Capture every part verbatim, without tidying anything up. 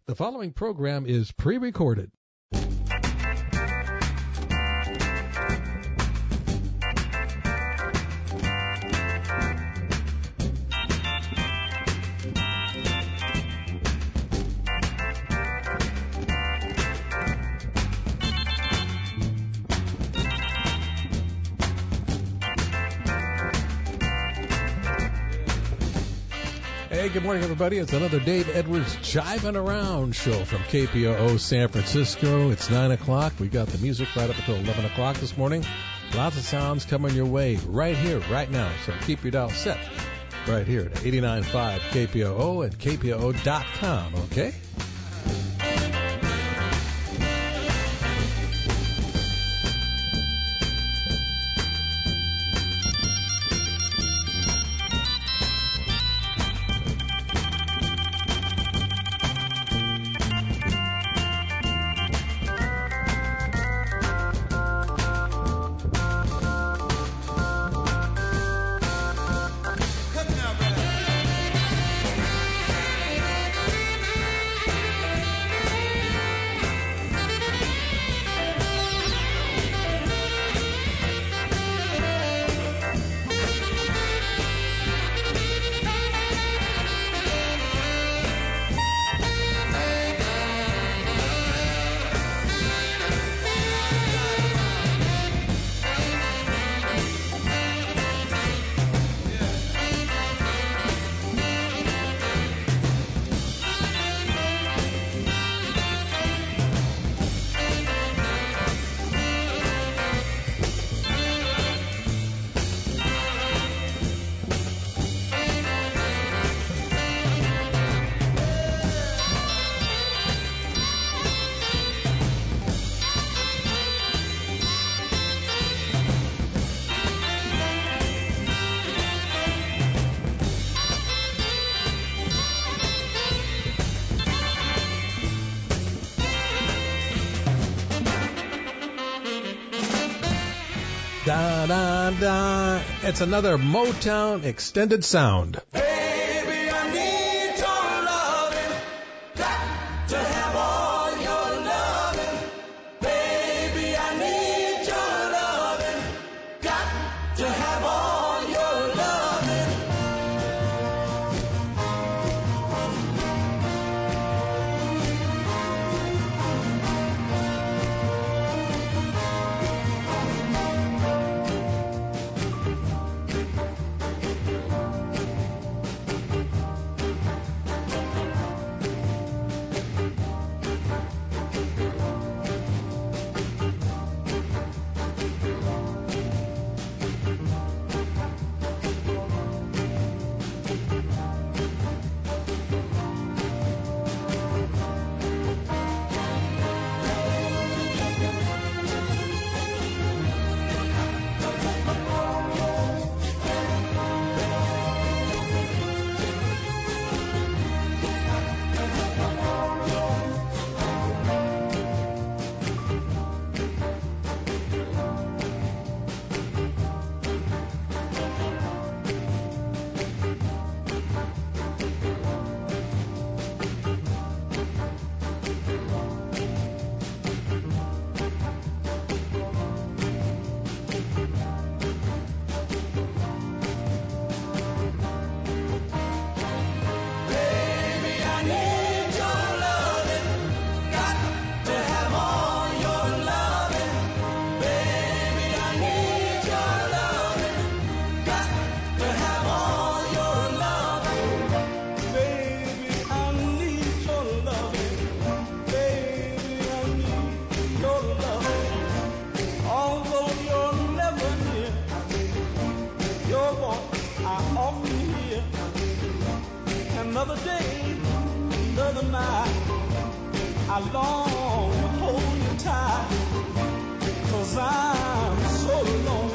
The following program is pre-recorded. Hey, good morning, everybody. It's another Dave Edwards Jiving Around show from K P O O San Francisco. It's nine o'clock. We got the music right up until eleven o'clock this morning. Lots of sounds coming your way right here, right now. So keep your dial set right here at eighty-nine point five K P O O and K P O O dot com, okay? Da, da, da. It's another Motown extended sound. Baby, I need your loving. Got to have all your loving. Baby, I need your loving. Got to have all your loving. Another day, another night, I long to hold you tight, 'cause I'm so lonely.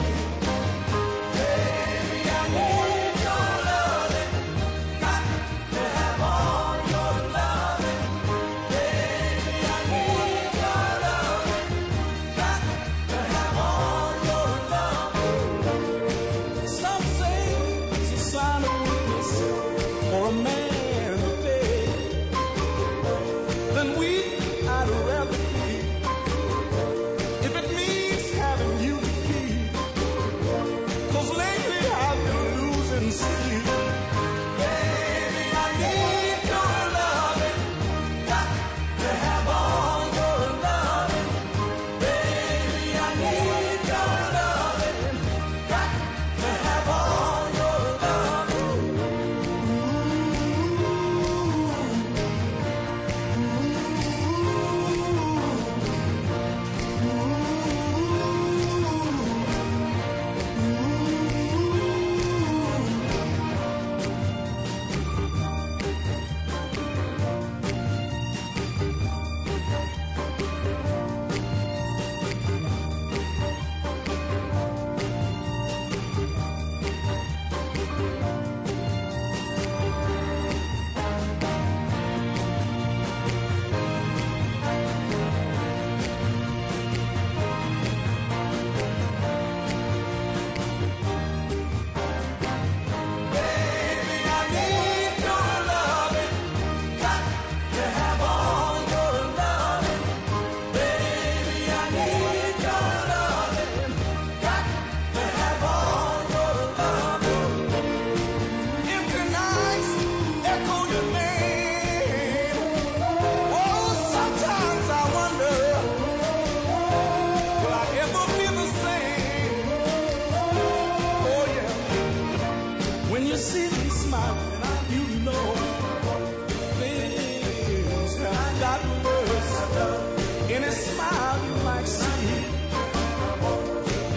Baby, I need your loving, got to have all your loving. Baby, I need your loving, got to have all your loving. Some say it's a sign of weakness for a man to beg.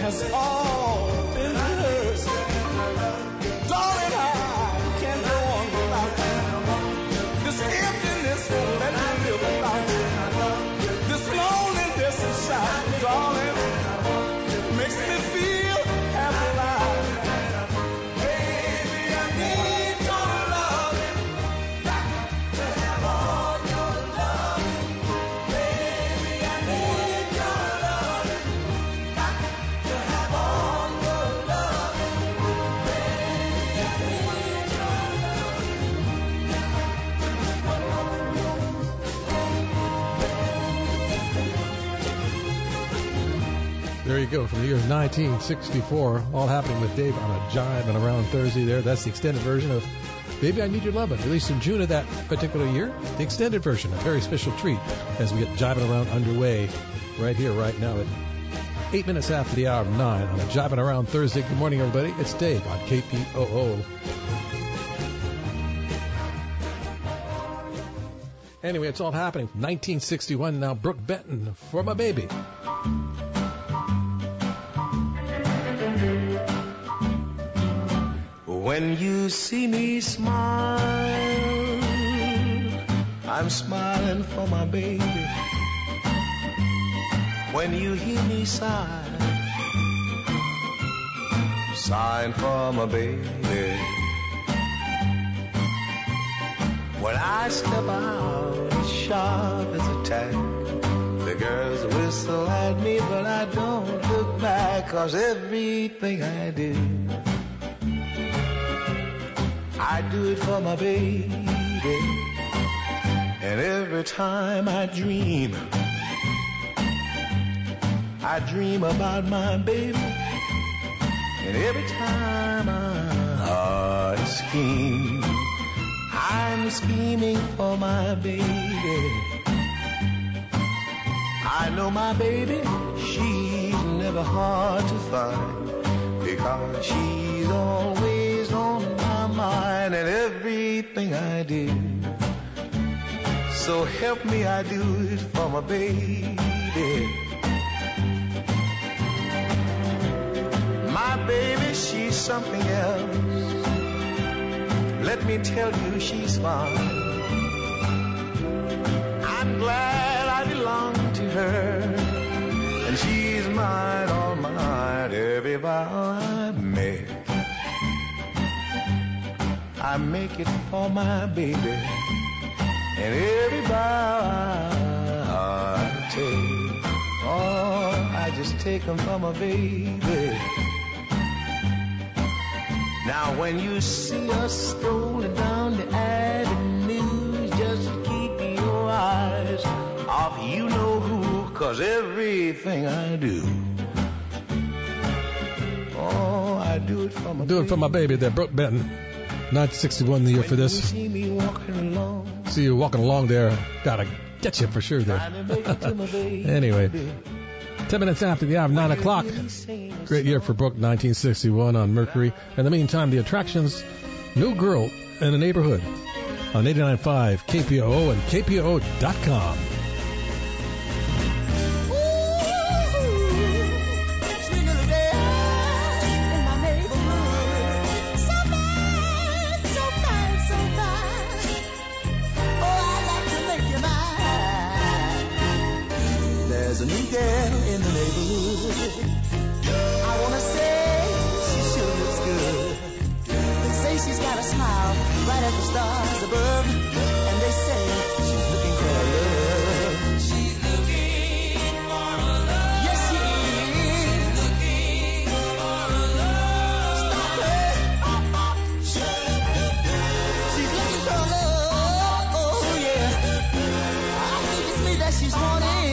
has all been rehearsed. Darling, I can't go on without you. This emptiness won't let me live without you. This loneliness inside, darling, makes me feel half alive. Baby, I need your loving, got to have all your loving. Baby, I need your loving, got to have all your loving. Baby, I need your There you go, from the year nineteen sixty-four, all happening with Dave on a Jive and Around Thursday there. That's the extended version of Baby I Need Your Lovin', released in June of that particular year. The extended version, a very special treat as we get Jiving Around underway right here, right now at eight minutes after the hour of nine on a Jiving Around Thursday. Good morning, everybody. It's Dave on K P O O. Anyway, it's all happening. nineteen sixty-one, now Brooke Benton, For My Baby. When you see me smile, I'm smiling for my baby. When you hear me sigh, sighing for my baby. When I step out as sharp as a tack, the girls whistle at me, but I don't look back, 'cause everything I do, I do it for my baby. And every time I dream, I dream about my baby. And every time I, I scheme, I'm scheming for my baby. I know my baby, she's never hard to find, because she's always on my mind and everything I do. So help me, I do it for my baby. My baby, she's something else. Let me tell you, she's fine. I'm glad I belong to her, and she's mine, all mine. Every vow I make, I make it for my baby. And every vow I take, oh, I just take them for my baby. Now when you see us strolling down the avenue, just keep your eyes off you know who, 'cause everything I do, oh, I do it for my Do baby. it for my baby there, Brooke Benton. nineteen sixty-one, the year for this. See me walking along, See you walking along there. Gotta get you for sure there. trying to make it to my baby. Anyway, ten minutes after the hour of nine o'clock. Great year for Brooke, nineteen sixty-one on Mercury. In the meantime, the attractions, New Girl in the Neighborhood on eighty-nine point five K P O O and K P O O dot com. There's a new girl in the neighborhood. I wanna say she sure looks good. They say she's got a smile right as the stars above, and they say she's looking for love. She's looking for love. Yes, she is. She's looking for love. Stop her. She's looking for love. Oh yeah. I think it's me that she's wanting.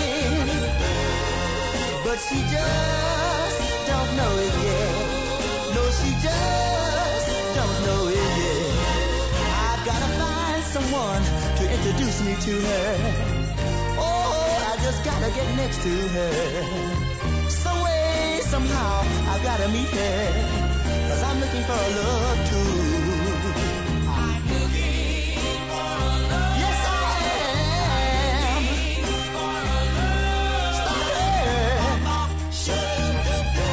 But she just don't know it yet. No, she just don't know it yet. I've gotta find someone to introduce me to her. Oh, I just gotta get next to her. Some way, somehow, I've gotta meet her. 'Cause I'm looking for love too. I'm looking for love. Yes, I am. Stop her.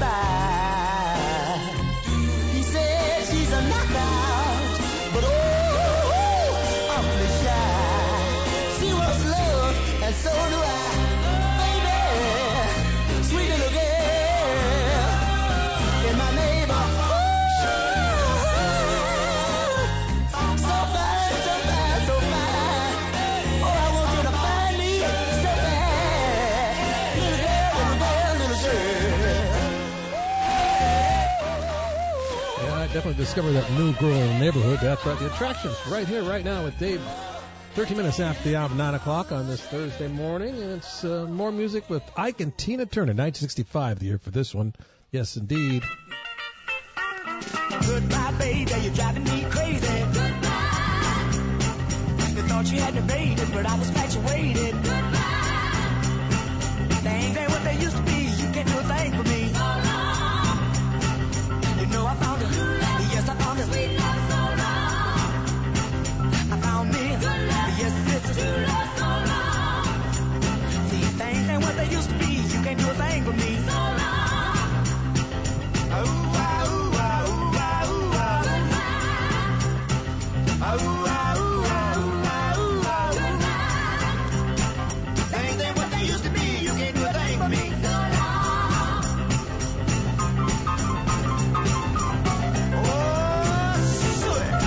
cry. He said she's a knockout, but oh, awfully shy. She wants love, and so do I. Baby, sweet little girl in my neighborhood. So fine, so fine, so fine. Oh, I want you to find me so bad. Little girl, little girl, little girl. Yeah, I definitely discovered that new girl in the neighborhood. That's right. The Attractions right here, right now with Dave. thirteen minutes after the hour of nine o'clock on this Thursday morning. And it's uh, more music with Ike and Tina Turner. nineteen sixty-five, the year for this one. Yes, indeed. Goodbye, baby, you're driving me crazy. Goodbye. You thought you had me baited, but I was infatuated. Goodbye. Things ain't what they used to be. You can't do a thing for me. So long. You know I found it. Yes, I found it. Sweet love, so long. I found me. Good love. Yes, it's true love, so long. See, things ain't what they used to be. You can't do a thing for me. So long. Oh, ah, ooh, ah, ooh, ah, ooh, ah. Ah, ooh, ah, ooh, ah, ooh, ah, ooh, ah. Things ain't what they used to be. You can't do a thing for me. So long. Oh, sweet.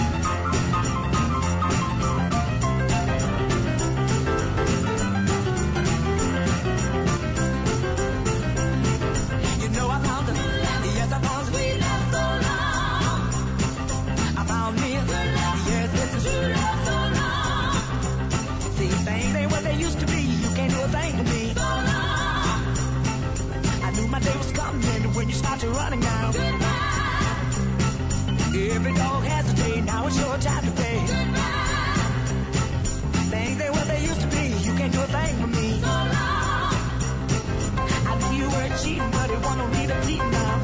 You know I found it. Yes, I found it. Sweet love, so long. I found me. Yes, this is true love, so long. See, things ain't what they used to be. You can't do a thing for me. So long. I knew my day was coming when you started running now. Goodbye. Every dog has a day. Now it's your time to pay. Goodbye. Things ain't what they used to be. You can't do a thing for me. So long. I knew you were cheating, but it won't need a cheating now.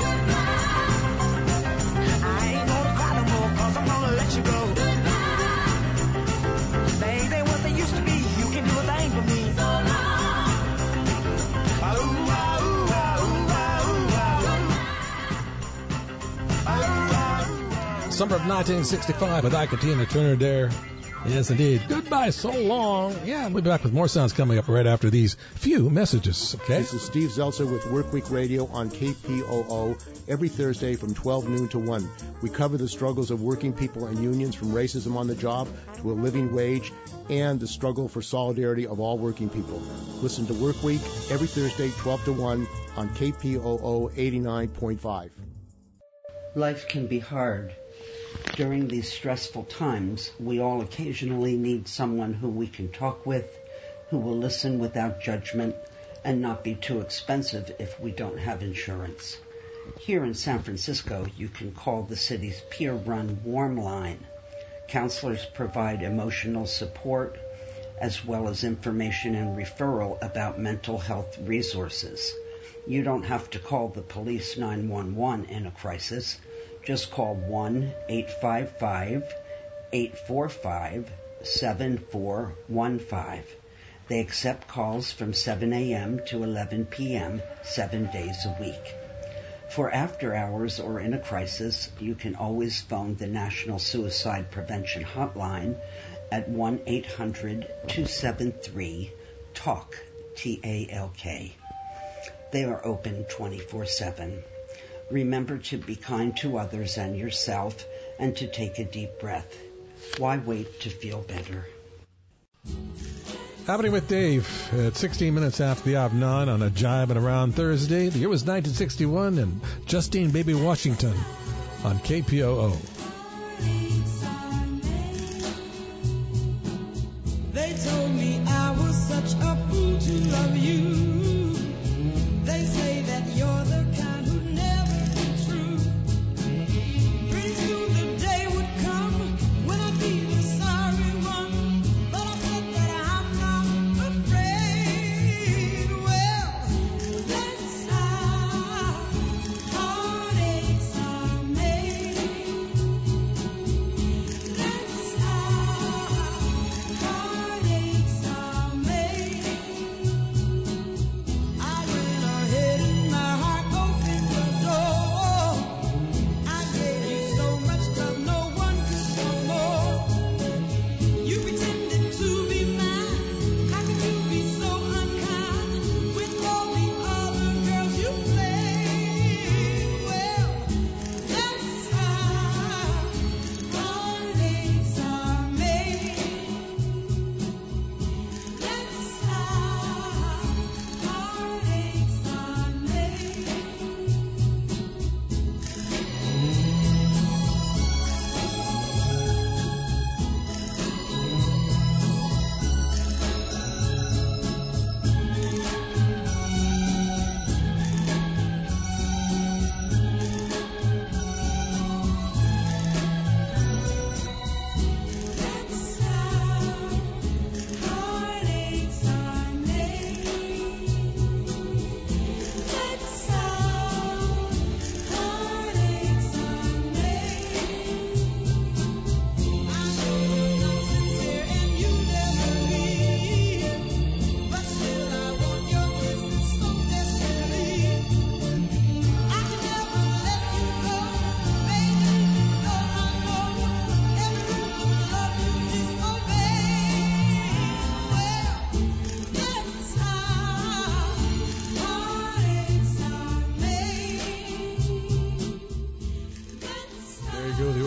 I ain't gonna cry no more, cause I'm gonna let you go. Things ain't what they used to be. You can do a thing for me. So long. Ah, ooh, ah, ooh, ah, ooh, ah, ooh, ah. Ah, ooh, ah, ooh, ah. Summer of nineteen sixty-five with Ike and Tina Turner there. Yes, indeed. Goodbye so long. Yeah, we'll be back with more sounds coming up right after these few messages, okay? This is Steve Zeltzer with Workweek Radio on K P O O every Thursday from twelve noon to one. We cover the struggles of working people and unions, from racism on the job to a living wage, and the struggle for solidarity of all working people. Listen to Workweek every Thursday, twelve to one on K P O O eighty-nine point five. Life can be hard. During these stressful times, we all occasionally need someone who we can talk with, who will listen without judgment, and not be too expensive if we don't have insurance. Here in San Francisco, you can call the city's peer-run Warm Line. Counselors provide emotional support, as well as information and referral about mental health resources. You don't have to call the police nine one one in a crisis. Just call one eight five five, eight four five, seven four one five. They accept calls from seven a.m. to eleven p.m. seven days a week. For after hours or in a crisis, you can always phone the National Suicide Prevention Hotline at one eight hundred, two seven three, TALK, T A L K. They are open twenty-four seven. Remember to be kind to others and yourself, and to take a deep breath. Why wait to feel better? Happening with Dave at sixteen minutes after the hour of nine on a Jiving Around Thursday. The year was nineteen sixty-one, and Justine Baby Washington on K P O O. They told me I was such a fool to love you. They say that you're the kind who never be true. Pretty soon the day would come when I'd be the sorry one. But I said that I'm not afraid. Well, that's how heartaches are made.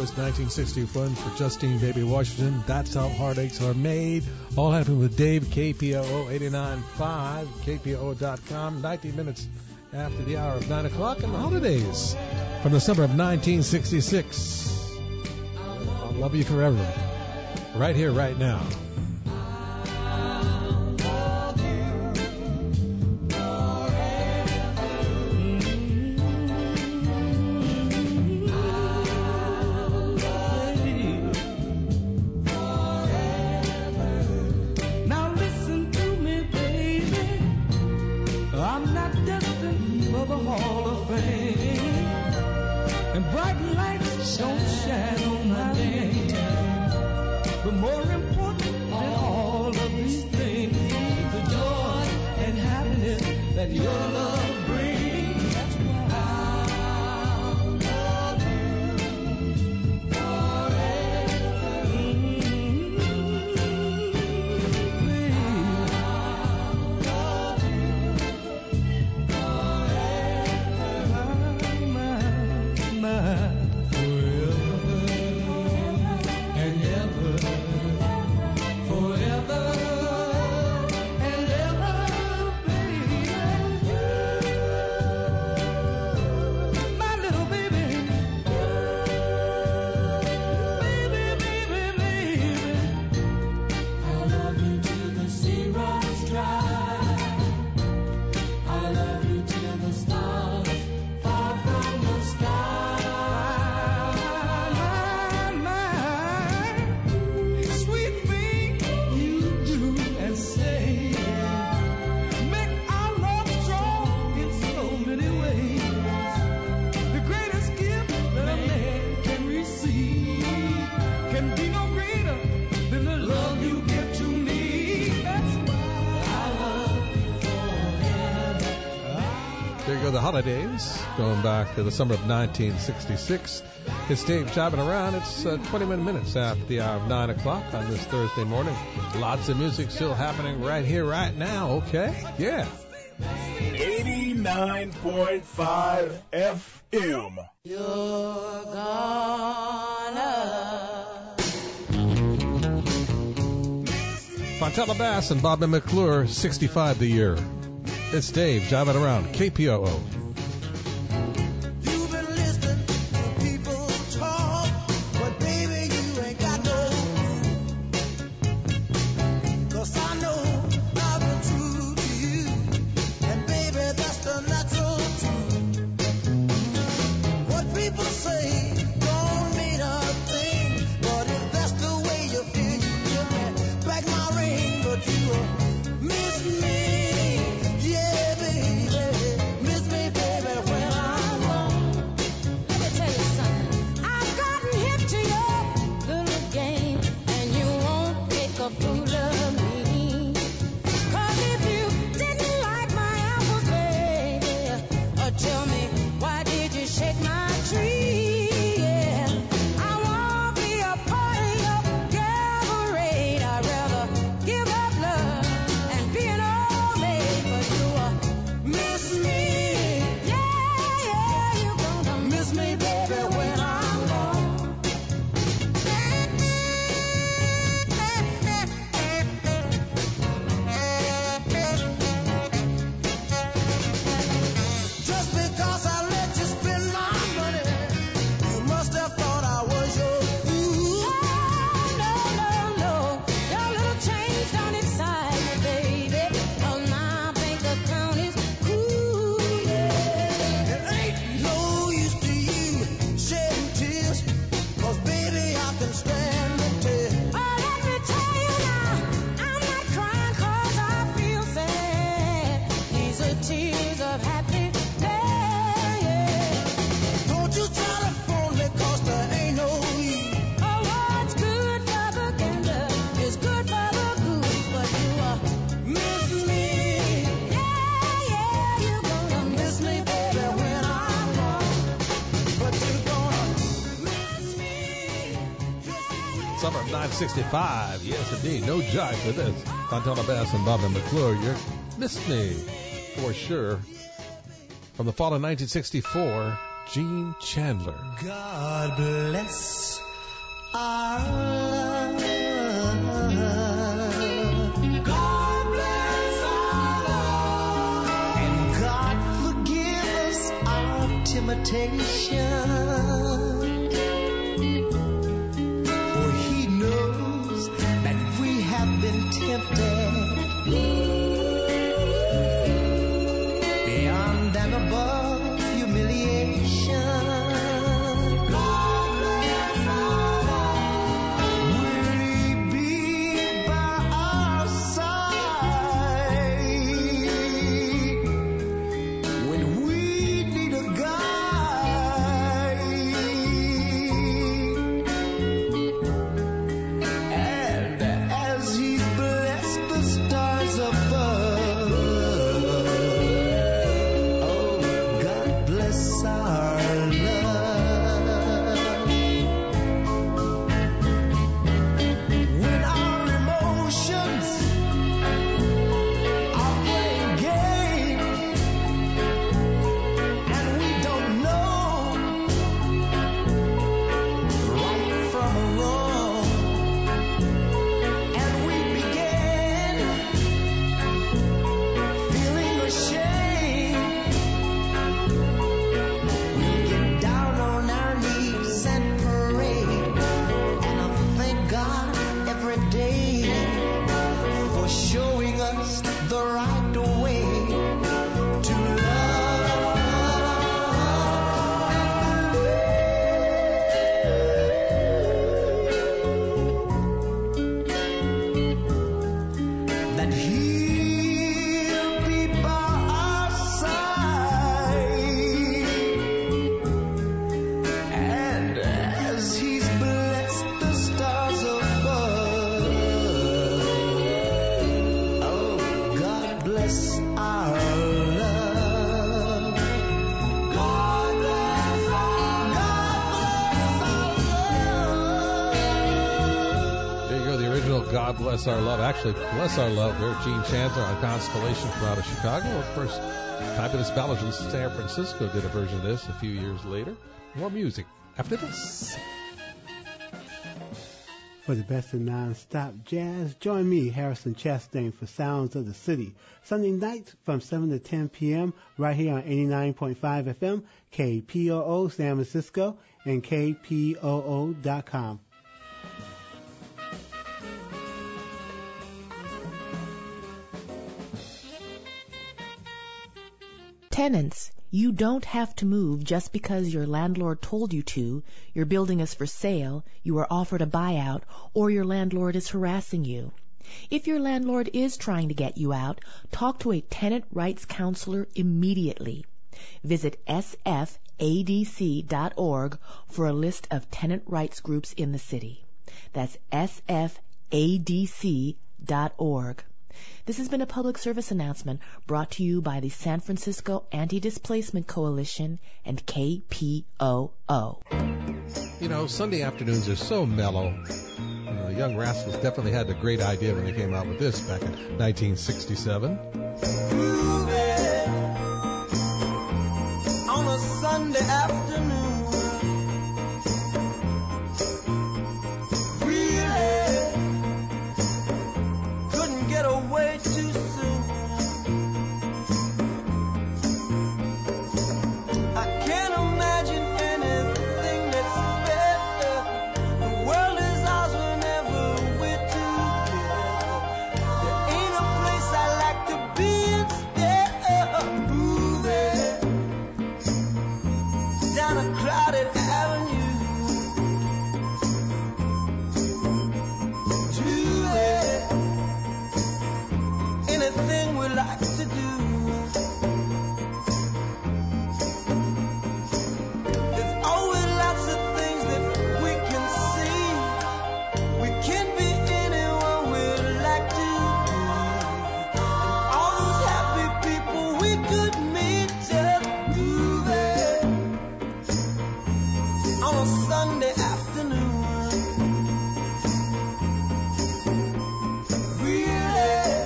was nineteen sixty-one for Justine Baby Washington. That's How Heartaches Are Made. All happening with Dave, K P O O eighty-nine point five, K P O O dot com. nineteen minutes after the hour of nine o'clock and the holidays from the summer of nineteen sixty-six. I'll love you forever. Right here, right now. Holidays, going back to the summer of nineteen sixty-six. It's Dave Jiving Around. It's uh, twenty-one minutes after the hour of nine o'clock on this Thursday morning. Lots of music still happening right here, right now, okay? Yeah. eighty-nine point five F M. You're gonna Fontella Bass and Bobby McClure, sixty-five the year. It's Dave Jiving Around, K P O O. You've been listening to people talk, but baby, you ain't got no proof. 'Cause I know I've been true to you, and baby, that's the natural truth. What people say don't mean a thing, but if that's the way you feel, you give me back my ring, but you will miss me. Yeah, baby, miss me, baby, when I'm gone. Let me tell you something. I've gotten hip to your little game, and you won't make a fool of me. 'Cause if you didn't like my apples, baby, uh, tell me, why did you shake my tree? Yeah, I won't be a part of your cabaret. I'd rather give up love and be an old maid, but you uh, Miss me, yeah, yeah, you're gonna miss me, baby, when I'm gone. Just because I let you spend my money, you must have thought I was your fool. No, no, no, your little change don't excite me, baby. 'Cause my bank account is cool, yeah. It ain't no use to you shedding tears, 'cause baby, I can stand the test. Oh, let me tell you now, I'm not crying 'cause I feel sad. These are tears of happiness, yeah. Don't you try to phone me, 'cause there ain't no use. Oh, what's good for the gander is good for the goose, but you uh, Miss me, yeah, yeah, you're gonna miss me, baby, when I'm gone. But you're gonna miss me. Summer of nineteen sixty-five. Yes, indeed. No jive for this. Fontella Bass and Bobby McClure. You missed me, for sure. From the fall of nineteen sixty-four, Gene Chandler. God bless our love. God bless our love. And God forgive us our temptation. For He knows that we have been tempted beyond and above humiliation. God bless our love. Will He be by our side when we need a guide? And as He's blessed the stars above, oh, God bless our love. When our emotions are playing games and we don't know right from wrong, and we begin feeling ashamed, we'll get down on our knees and pray, and I'll thank God every day for showing us the right way to love. That He'll be by our side, and as He's blessed the stars above, oh, God bless our love. God bless our, God bless our love. There you go, the original God Bless Our Love. Actually, Bless Our Love there, Gene Chandler on Constellation from out of Chicago. Of course, Fabulous Ballads from San Francisco did a version of this a few years later. More music after this. For the best of non-stop jazz, join me, Harrison Chastain, for Sounds of the City. Sunday nights from seven to ten p.m. right here on eighty-nine point five F M, K P O O San Francisco, and K P O O dot com. Tenants, you don't have to move just because your landlord told you to, your building is for sale, you were offered a buyout, or your landlord is harassing you. If your landlord is trying to get you out, talk to a tenant rights counselor immediately. Visit S F A D C dot org for a list of tenant rights groups in the city. That's S F A D C dot org. This has been a public service announcement brought to you by the San Francisco Anti-Displacement Coalition and K P O O. You know, Sunday afternoons are so mellow. You know, the Young Rascals definitely had a great idea when they came out with this back in nineteen sixty-seven. Groovy on a Sunday afternoon. Really couldn't get away too soon. I can't imagine anything that's better. The world is ours whenever we're together. There ain't a place I like to be instead of moving down a crowded avenue. Do it. Anything we like to do. There's always lots of things that we can see. We can be anyone we like to be. And all those happy people we could meet just moving on a Sunday afternoon. Really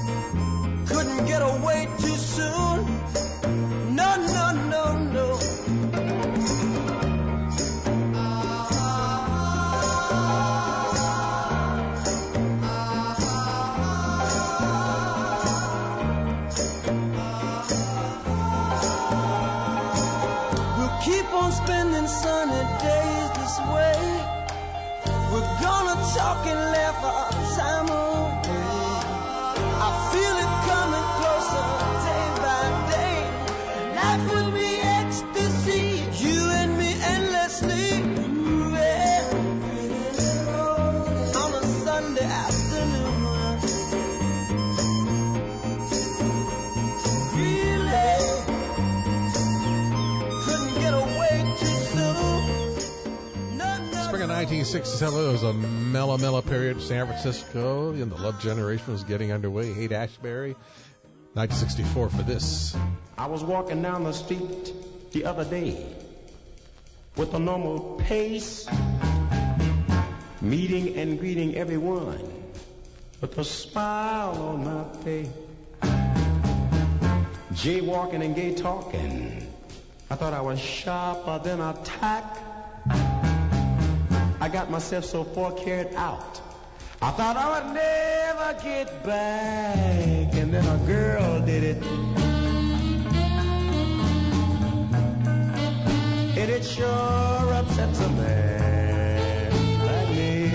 couldn't get away too soon. No, no, no, no. talk and laugh all the time away. I feel it coming closer day by day. Life would be ecstasy, you and me endlessly. Ooh, yeah. On a Sunday afternoon, really couldn't get away too soon. No, no, Spring of nineteen sixty-seven, it was a mellow, mellow period. San Francisco, and the love generation was getting underway. Haight Ashbury, nineteen sixty-four for this. I was walking down the street the other day with a normal pace, meeting and greeting everyone with a smile on my face. Jaywalking and gay talking, I thought I was sharper than a tack. I got myself so far carried out, I thought I would never get back. And then a girl did it, and it sure upsets a man like me.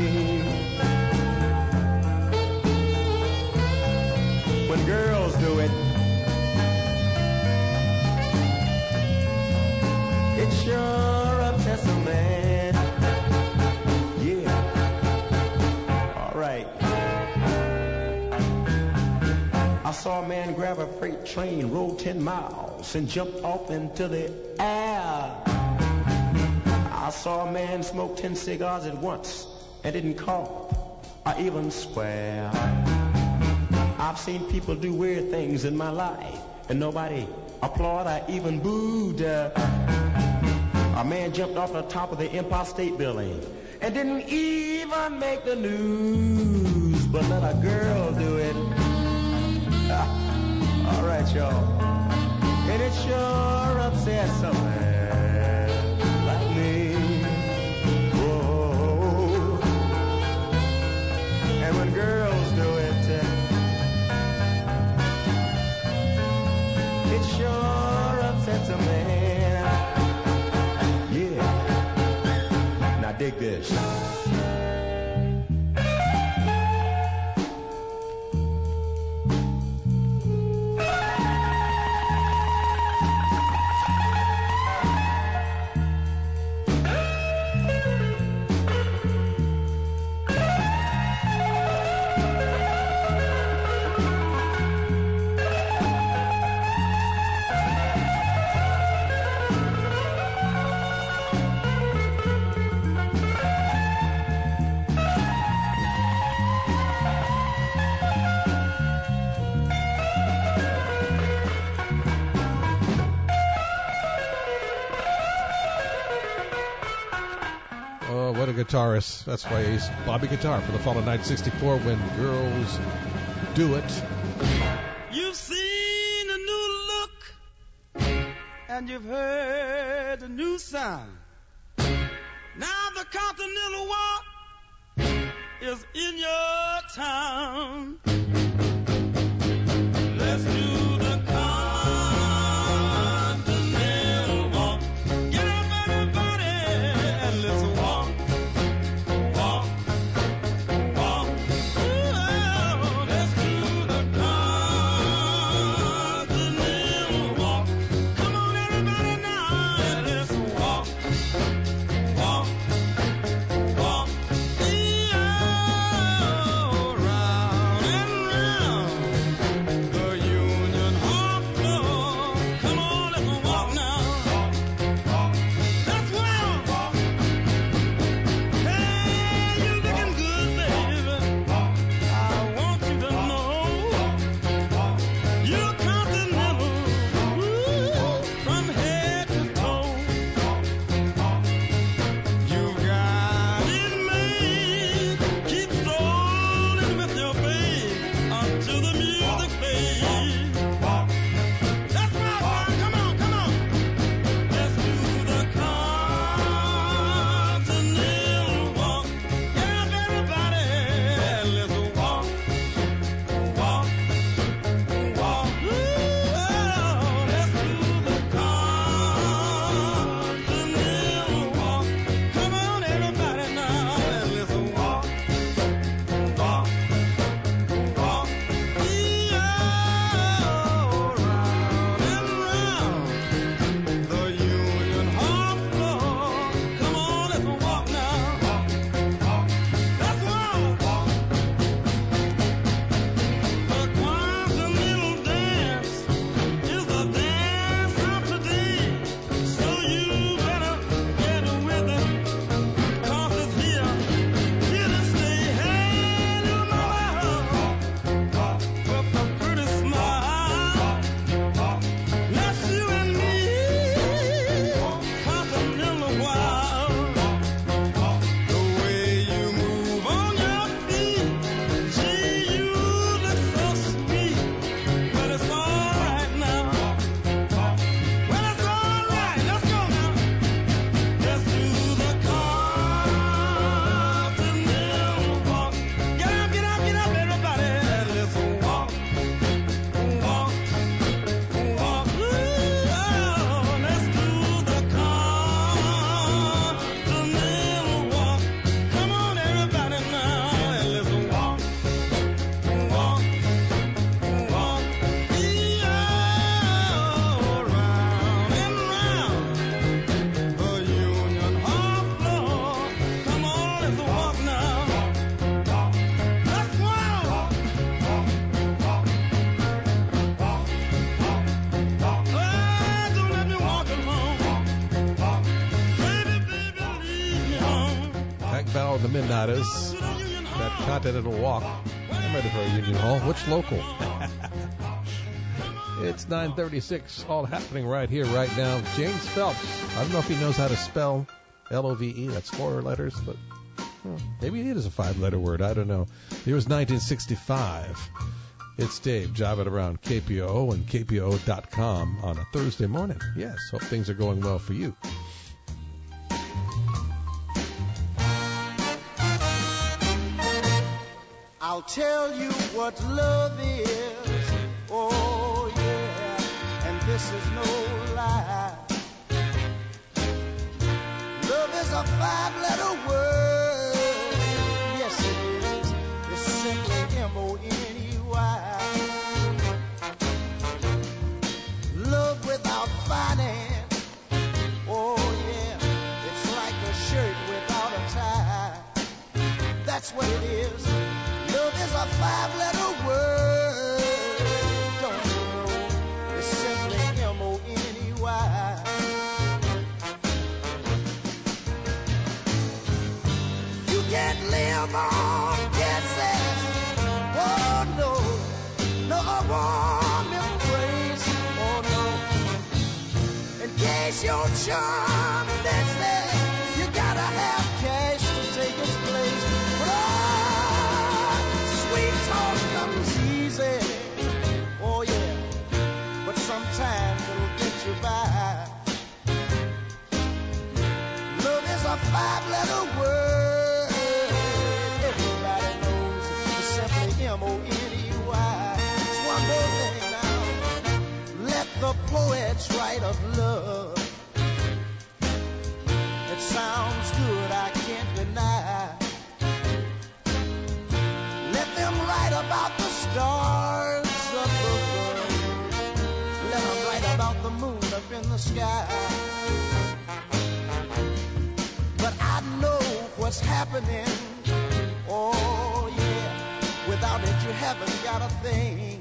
When girls do it, it sure upsets a man. Yeah. All right. I saw a man grab a freight train, roll ten miles, and jump off into the air. I saw a man smoke ten cigars at once and didn't cough or even swear. I've seen people do weird things in my life, and nobody applauded or even booed. Uh, a man jumped off the top of the Empire State Building and didn't even make the news, but let a girl do it. All right, y'all. And it sure upsets a man like me. Whoa. And when girls do it, it sure upsets a man. Yeah. Now dig this. Guitarist. That's why he's Bobby Guitar for the fall of nineteen sixty-four, When Girls Do It. You've seen a new look, and you've heard a new sound. Now the Continental Walk is in your town. Let's do the Continental Walk. Get up, everybody, and let's walk. Round and and the Midnighters. That Continental Walk. I'm ready for a Union Hall. Which local? It's nine thirty-six, all happening right here, right now. James Phelps. I don't know if he knows how to spell L O V E. That's four letters, but well, maybe it is a five-letter word. I don't know. It was nineteen sixty-five. It's Dave, jiving around K P O O and K P O O dot com on a Thursday morning. Yes, hope things are going well for you. I'll tell you what love is, oh yeah, and this is no lie. Love is a five-letter word, yes it is, it's simply M O N E Y. Love without finance, oh yeah, it's like a shirt without a tie. That's what it is. Love is a five-letter word, don't you know? It's simply M O N E Y. You can't live on guessing, oh no, no warm embrace, oh no. In case your charm that's there, you gotta have cash to take its place. But oh, sweet talk comes easy, oh yeah, but sometimes it'll get you by. Love is a five-letter word, everybody knows it's simply M O N E Y. It's one more thing now, let the poets write of love. It sounds good, I can't deny. Let them write about the stars up above. Let them write about the moon up in the sky. But I know what's happening, oh yeah. Without it you haven't got a thing.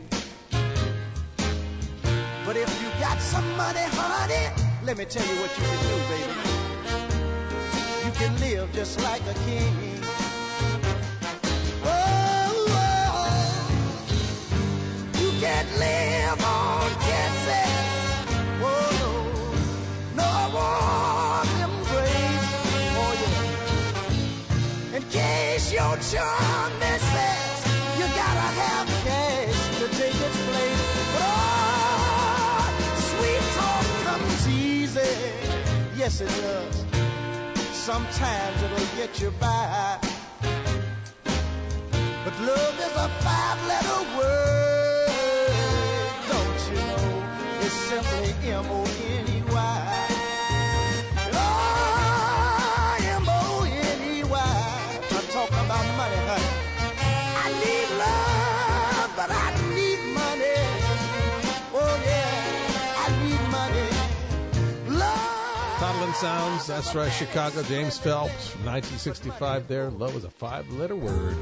But if you got some money, honey, let me tell you what you can do, baby. You can live just like a king. You can't live on guessing, oh no, no warm embrace, oh yeah. In case your charm misses, you gotta have cash to take its place. But oh, sweet talk comes easy, yes it does. Sometimes it'll get you by. But love is a five-letter word, don't you know? It's simply M O N E Y. Oh, M O N E Y. I'm talking about money, honey. I need love, but I need money. Oh, yeah, I need money. Love. Toddlin' Sounds, that's right, Chicago, James Phelps, from nineteen sixty-five there. Love is a five-letter word.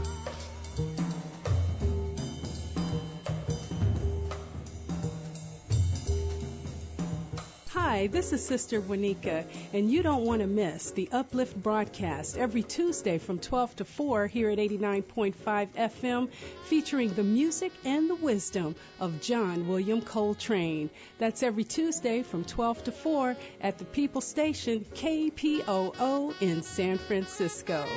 Hi, this is Sister Wanika, and you don't want to miss the Uplift broadcast every Tuesday from twelve to four here at eighty-nine point five F M, featuring the music and the wisdom of John William Coltrane. That's every Tuesday from twelve to four at the People Station K P O O in San Francisco.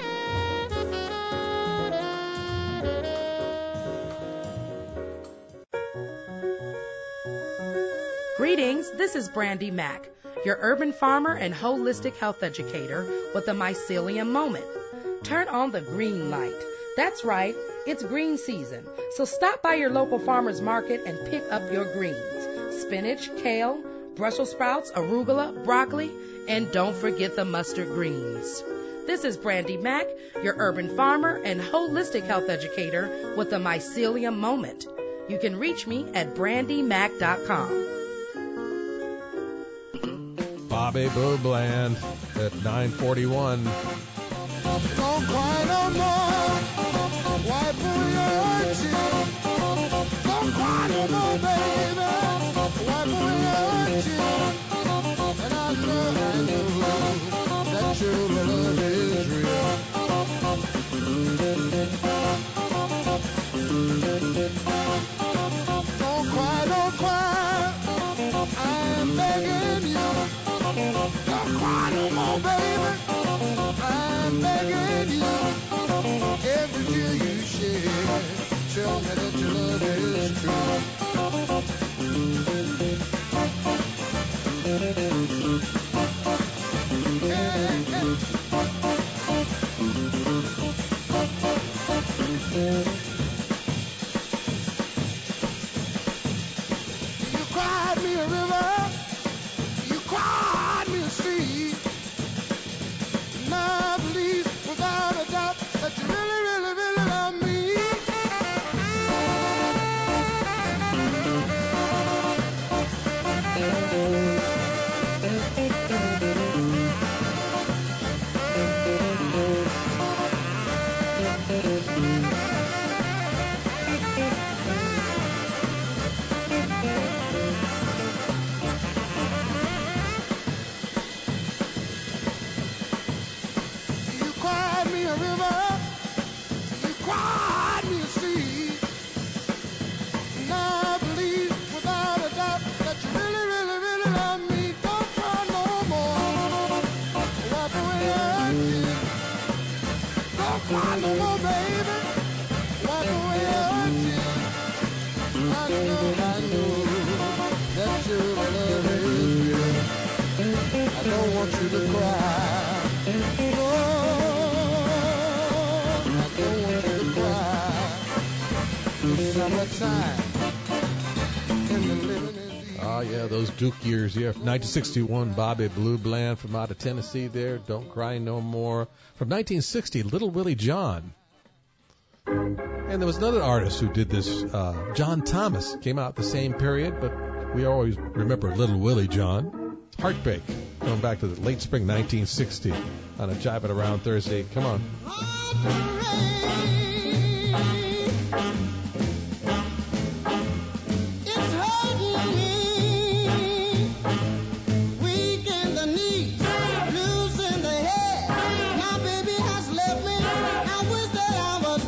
Greetings, this is Brandy Mack, your urban farmer and holistic health educator with the Mycelium Moment. Turn on the green light. That's right, it's green season, so stop by your local farmer's market and pick up your greens. Spinach, kale, Brussels sprouts, arugula, broccoli, and don't forget the mustard greens. This is Brandy Mack, your urban farmer and holistic health educator with the Mycelium Moment. You can reach me at brandy mack dot com. Bobby Boo Bland at nine forty-one. Don't cry no more. Wipe away your tears. Don't cry no more, baby. Wipe away your tears. And I know, I know that your love is real. Don't cry no more, baby. I'm begging you. Every tear you shed, tell me that your love is true. You cried me a river, you cried me a sea. And I believe without a doubt that you really, really, really love me. You cried me a river, you cried me a sea. And I believe without a doubt that you really, really, really love me. Don't cry no more, wipe away your tears. Don't cry no more, baby, wipe away your tears. I know, I know that your love is real. I don't want you to cry. Oh, I don't want you to cry. Summertime and the living is easy. Ah, yeah, those Duke years. Yeah, nineteen sixty-one, Bobby Blue Bland from out of Tennessee there. Don't Cry No More. From nineteen sixty, Little Willie John. And there was another artist who did this, uh, John Thomas. Came out the same period, but we always remember Little Willie John. Heartbreak, going back to the late spring nineteen sixty on a Jive It Around Thursday. Come on. It's hurting me, weak in the knees, blues in the head. My baby has left me. I wish that I was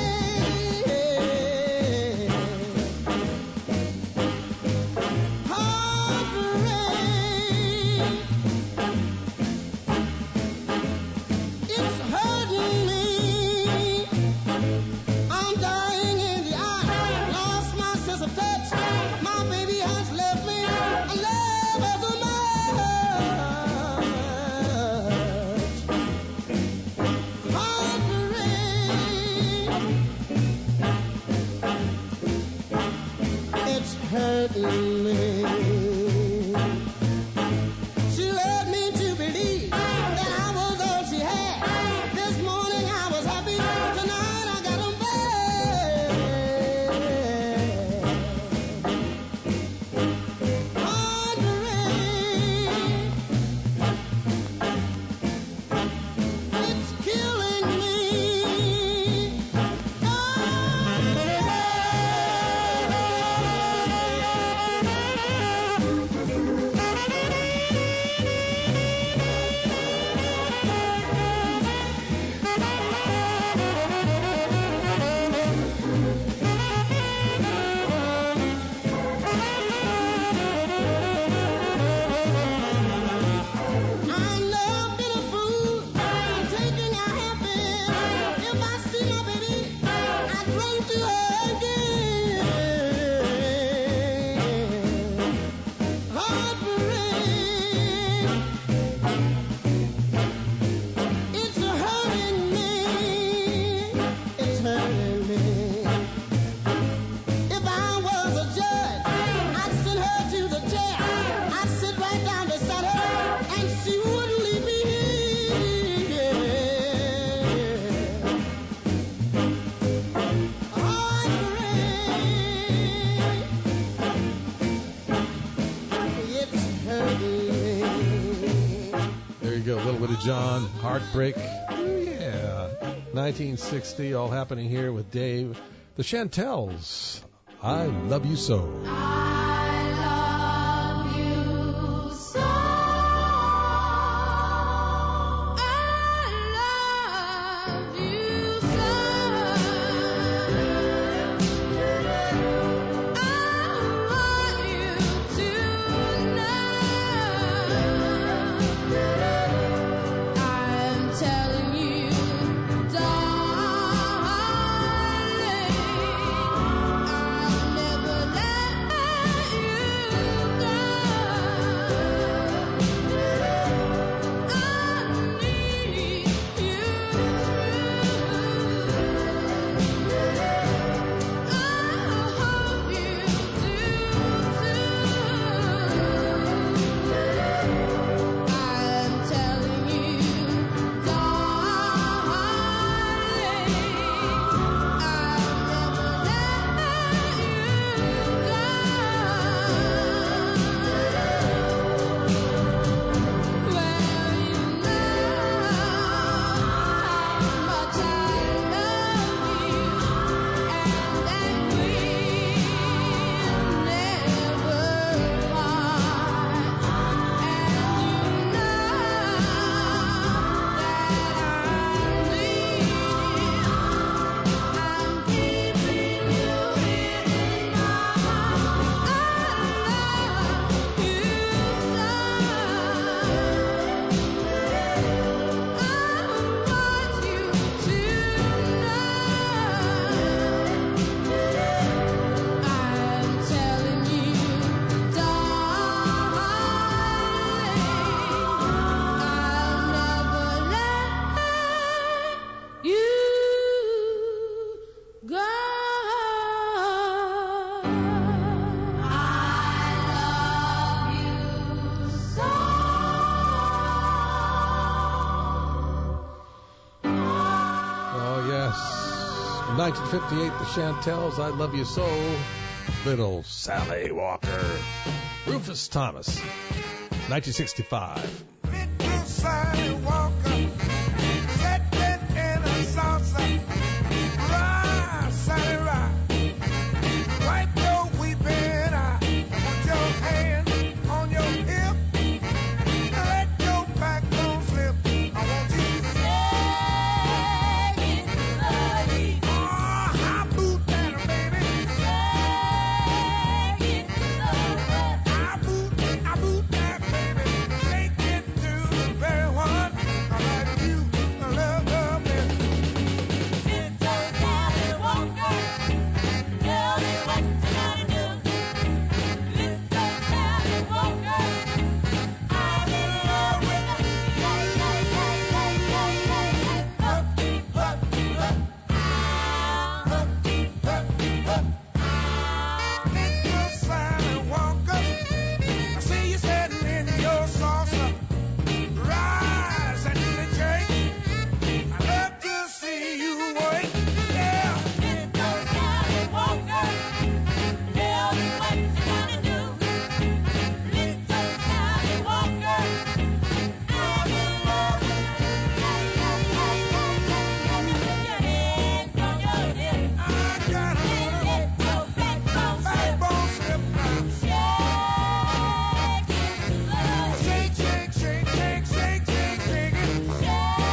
dead. Heartbreak, it's hurting me. I'm dying in the eye, lost my sense of touch. My baby has left me. I love her so much. Heartbreak, it's hurting me. She led me to believe that I was all she had. This morning I was happy. Tonight I got 'em bad. Heartbreak, it's killing me. I know I've been a fool, taking your hand. If I see my baby, I'd run to her again. Heartbreak, it's hurting me. It's hurting me. If I was a judge, I'd send her to the chair. I'd sit right down beside her, and she wouldn't leave me here. Heartbreak, it's hurting me. There you go, Little Willie John, Heartbreak. Yeah, nineteen sixty, all happening here with Dave. The Chantels, I Love You So. I love you so. I love you so. I want you to know. nineteen fifty-eight, the Chantels, I Love You So. Little Sally Walker. Rufus Thomas, nineteen sixty-five. Little Sally Walker, sitting in a salsa. Ride, Sally, ride. Wipe your weeping eye. Put your hand on your hip. Let your backbone slip. I want you to say it. Oh, I boot that, baby. I boot, I boot that, baby. Take it to the very one. I like you, I love the best. Little Sally Walker, tell me what you gotta do. Little Sally Walker, I'm in love with her. Hey, hey, hey, hey, hey, hey, hey. Up, up, up. Ah, up, up, up. Ah, Little Sally Walker, I see you sitting in your salsa. Rise and do the shake. I love to see you work. Yeah. Little Sally Walker, tell me what you gonna do. Little Sally Walker, I'm in love with her. Hey, hey, hey, hey, hey, hey. Put your hands on your hips. I got And let your backbone slip. backbone slip now. Shake it slowly. Shake, shake, shake, shake, shake, shake, shake it. Shake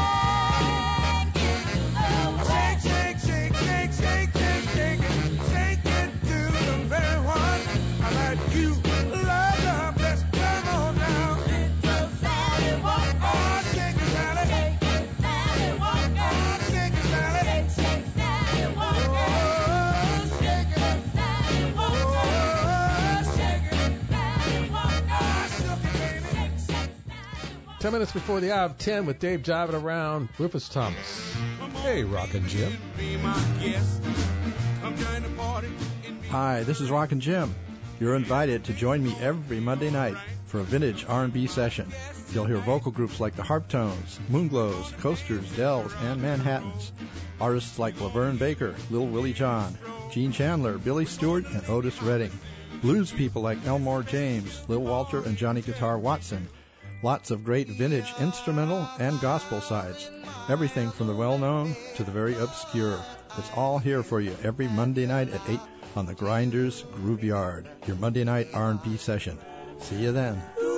it slowly. Shake, shake, shake, shake, shake, shake, shake it. Shake it to the very one. I like you, love the best. Come on now. Little Sally Walker. Oh, shake it, Sally. Shake it, Sally Walker. Oh, shake it, Sally. Shake, shake, Sally Walker. Oh, shake it. Sally Walker. Oh, shake it. Sally Walker. I shook it, baby. Shake, shake, Sally Walker. Ten minutes before the hour of ten with Dave jiving around. Rufus Thomas. Hey, Rockin' Jim. Be my guest. Come join the party. Hi, this is Rockin' Jim. You're invited to join me every Monday night for a vintage R and B session. You'll hear vocal groups like the Harptones, Moonglows, Coasters, Dells, and Manhattans. Artists like Laverne Baker, Lil Willie John, Gene Chandler, Billy Stewart, and Otis Redding. Blues people like Elmore James, Lil Walter, and Johnny Guitar Watson. Lots of great vintage instrumental and gospel sides. Everything from the well-known to the very obscure. It's all here for you every Monday night at eight on the Grinders Groove Yard, your Monday night R and B session. See you then.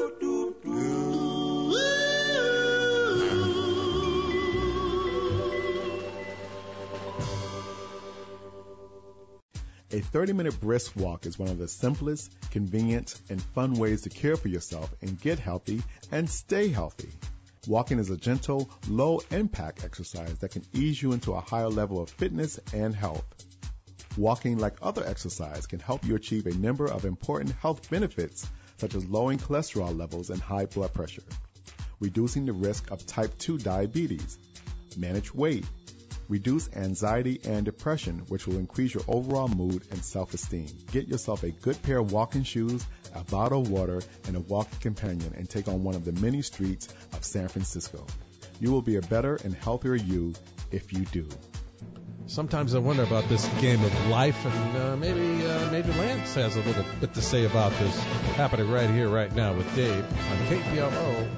A thirty-minute brisk walk is one of the simplest, convenient, and fun ways to care for yourself and get healthy and stay healthy. Walking is a gentle, low-impact exercise that can ease you into a higher level of fitness and health. Walking, like other exercise, can help you achieve a number of important health benefits, such as lowering cholesterol levels and high blood pressure, reducing the risk of type two diabetes, manage weight, reduce anxiety and depression, which will increase your overall mood and self-esteem. Get yourself a good pair of walking shoes, a bottle of water, and a walking companion, and take on one of the many streets of San Francisco. You will be a better and healthier you if you do. Sometimes I wonder about this game of life, and uh, maybe uh, maybe Lance has a little bit to say about this happening right here, right now with Dave on K P L O.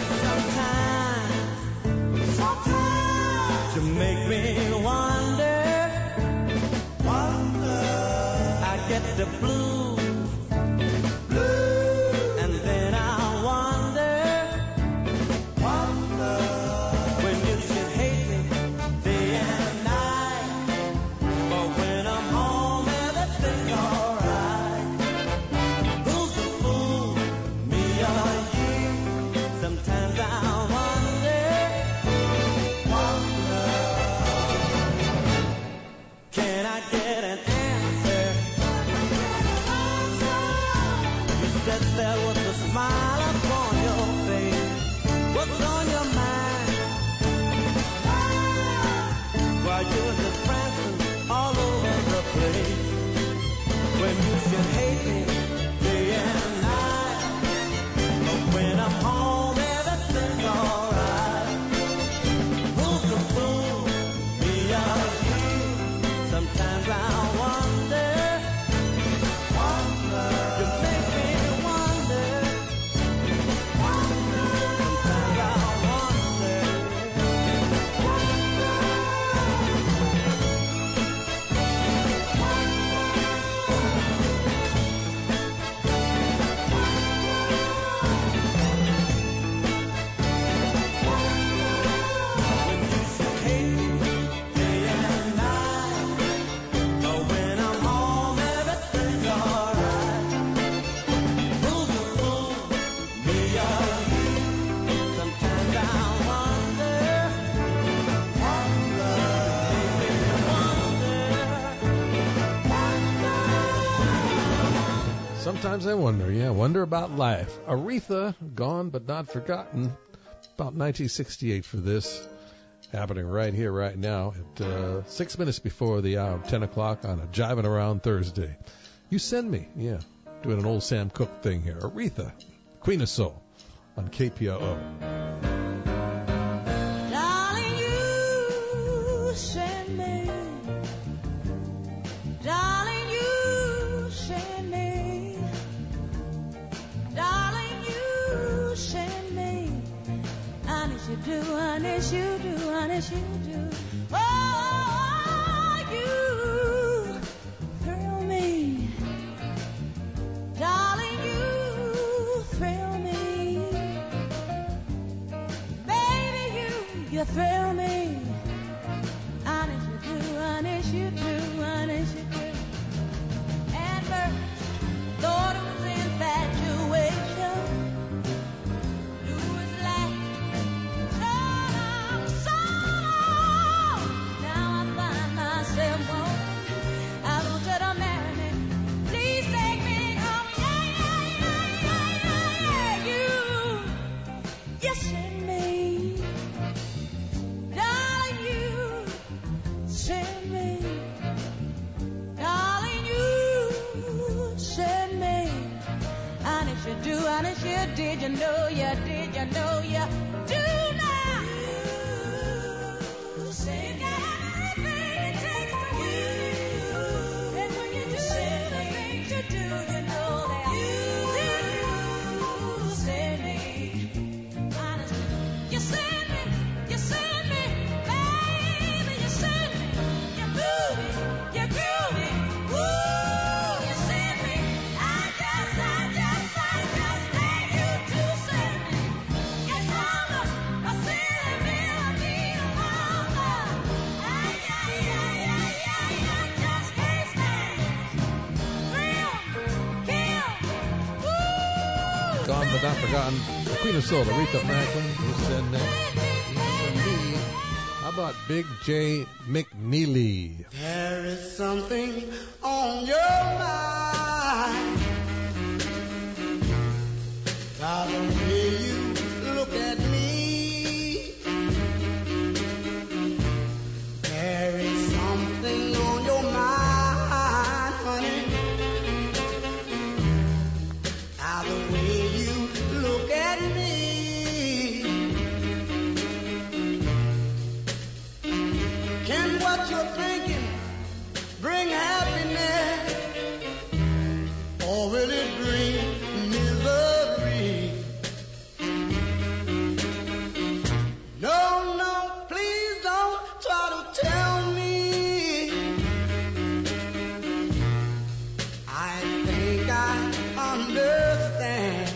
Sometimes, sometimes, you make me wonder, wonder. I get the blues, blues, and then I wonder, wonder, when you should hate me day and night, but when I'm home everything's alright. Who's the fool, me or you? Sometimes I wonder, wonder, can I get an answer? You said there was a smile upon your face. What's on your mind? While you're just prancing all over the place, when you should hate me day and night, but when I'm home everything's alright. Who's the fool, me or you? Sometimes I wonder, yeah, wonder about life. Aretha, gone but not forgotten. About nineteen sixty-eight for this. Happening right here, right now, at uh, six minutes before the hour of ten o'clock on a Jiving Around Thursday. You send me, yeah, doing an old Sam Cooke thing here. Aretha, Queen of Soul, on K P O O. Darling, you send me. Darling, you send me. Darling, you send me. Honest you do, honest you do, honest you do. Oh, you thrill me. Darling, you thrill me. Baby, you, you thrill me. Honest you do, honest you do, honest you do. At first, thought it was infatuation. You was like, sort of, sort of. Now I find myself wanting, I want you to marry me. Please take me home, yeah, yeah, yeah, yeah, yeah. You, you send me, darling, you send me, darling, you send me. Honest you do, honest you did, you know you did, you know you do now. You send everything it takes for you, and when you do the things you do, you know that you send me. Honest, you send me, you send me, baby, you send me. You move me, you groove me, woo, you send me. I just, I just, I just need you to send me. You found a, a silly melody of love. Ay, ay, ay, ay, ay, I just can't stand it. Thrill, kill, woo. Gone but not forgotten. The Queen of Soul, Aretha Franklin. You send me. You send me. How about Big J McNeely? There is something on your mind. By the way you look at me, there is something on your mind, honey. By the way you look at me, can what you're thinking bring happiness, or will it bring misery? No, no, please don't try to tell me. I think I understand.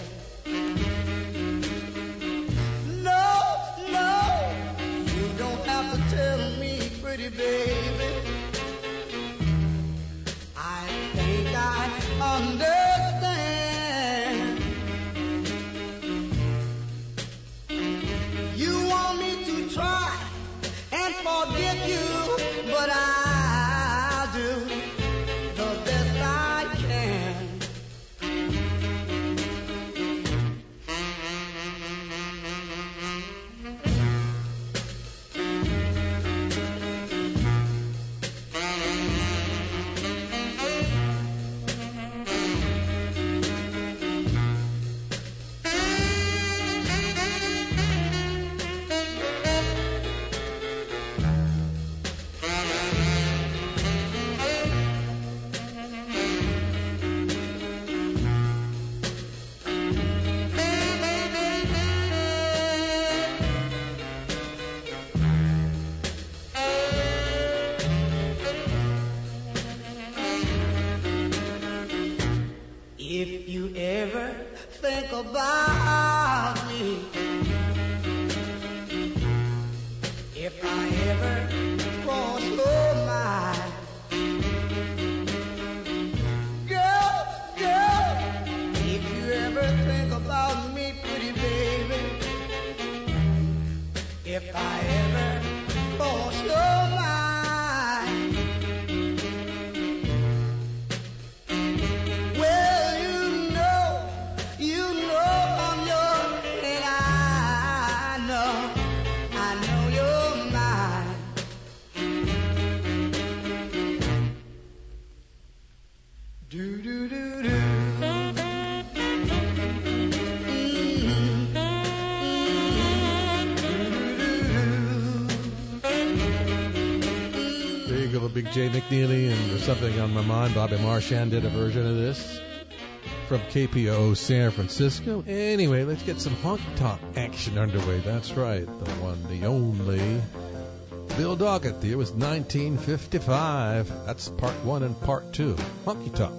No, no, you don't have to tell me, pretty baby. I think I understand. You want me to try and forget you, but I'll do the best I can. If you ever think about me, if I ever cross your mind, girl, girl, if you ever think about me, pretty baby, if I ever cross your mind, well, you Big J McNeely and There's Something on My Mind. Bobby Marchand did a version of this from K P O O San Francisco. Anyway, let's get some honky tonk action underway. That's right, the one, the only Bill Doggett. The year was nineteen fifty-five. That's part one and part two. Honky tonk.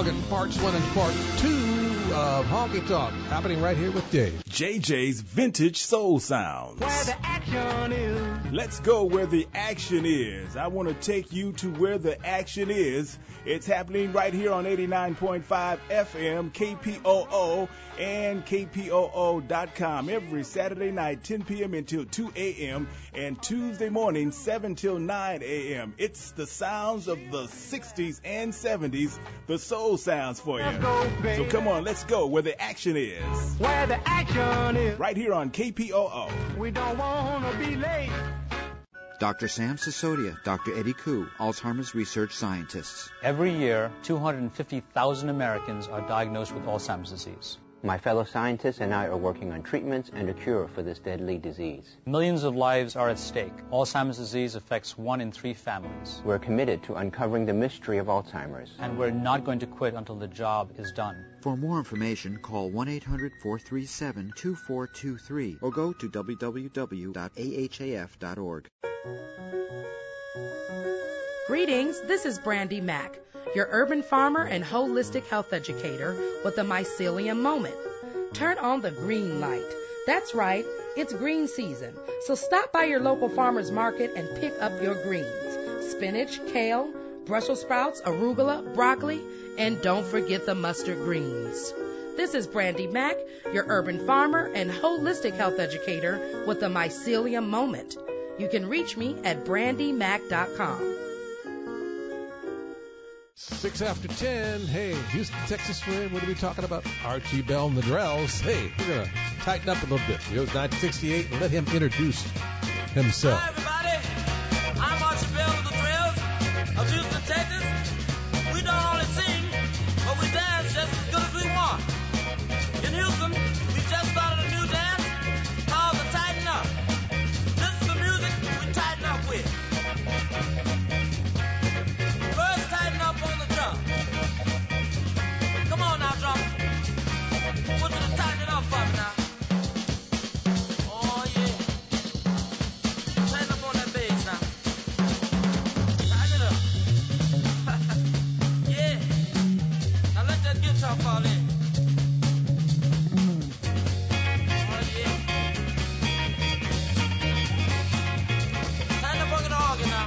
Hoggin, parts one and part two of Honky Talk, happening right here with Dave. J J's Vintage Soul Sounds. Where the action is. Let's go where the action is. I want to take you to where the action is. It's happening right here on eighty-nine point five F M, K P O O, and K P O O dot com every Saturday night, ten p.m. until two a.m., and Tuesday morning, seven till nine a.m. It's the sounds of the sixties and seventies, the soul sounds for you. Go, so come on, let's go where the action is. Where the action is. Right here on K P O O. We don't want to be late. Doctor Sam Sisodia, Doctor Eddie Koo, Alzheimer's research scientists. Every year, two hundred fifty thousand Americans are diagnosed with Alzheimer's disease. My fellow scientists and I are working on treatments and a cure for this deadly disease. Millions of lives are at stake. Alzheimer's disease affects one in three families. We're committed to uncovering the mystery of Alzheimer's. And we're not going to quit until the job is done. For more information, call one eight hundred four three seven two four two three or go to w w w dot a h a f dot org. Greetings, this is Brandy Mack, your urban farmer and holistic health educator with the mycelium moment. Turn on the green light. That's right, it's green season. So stop by your local farmer's market and pick up your greens. Spinach, kale, Brussels sprouts, arugula, broccoli, and don't forget the mustard greens. This is Brandy Mack, your urban farmer and holistic health educator with the mycelium moment. You can reach me at brandy mac dot com. Six after ten. Hey, Houston, Texas friend, what are we talking about? Archie Bell and the Drells. Hey, we're going to tighten up a little bit. He goes nineteen sixty-eight and let him introduce himself. Hi, everybody. I'm Archie Bell and the Drells of Houston, Texas. We don't only sing, but we dance just as good as we want. In Houston, we just started a new dance called the Tighten Up. This is the music we tighten up with. First, tighten up on the drum. Come on now, drum. I want you to tighten it up for me now. Oh, yeah. Tighten up on that bass now. Tighten it up. Yeah. Now let that guitar fall in. Oh, yeah. Tighten up on the organ now.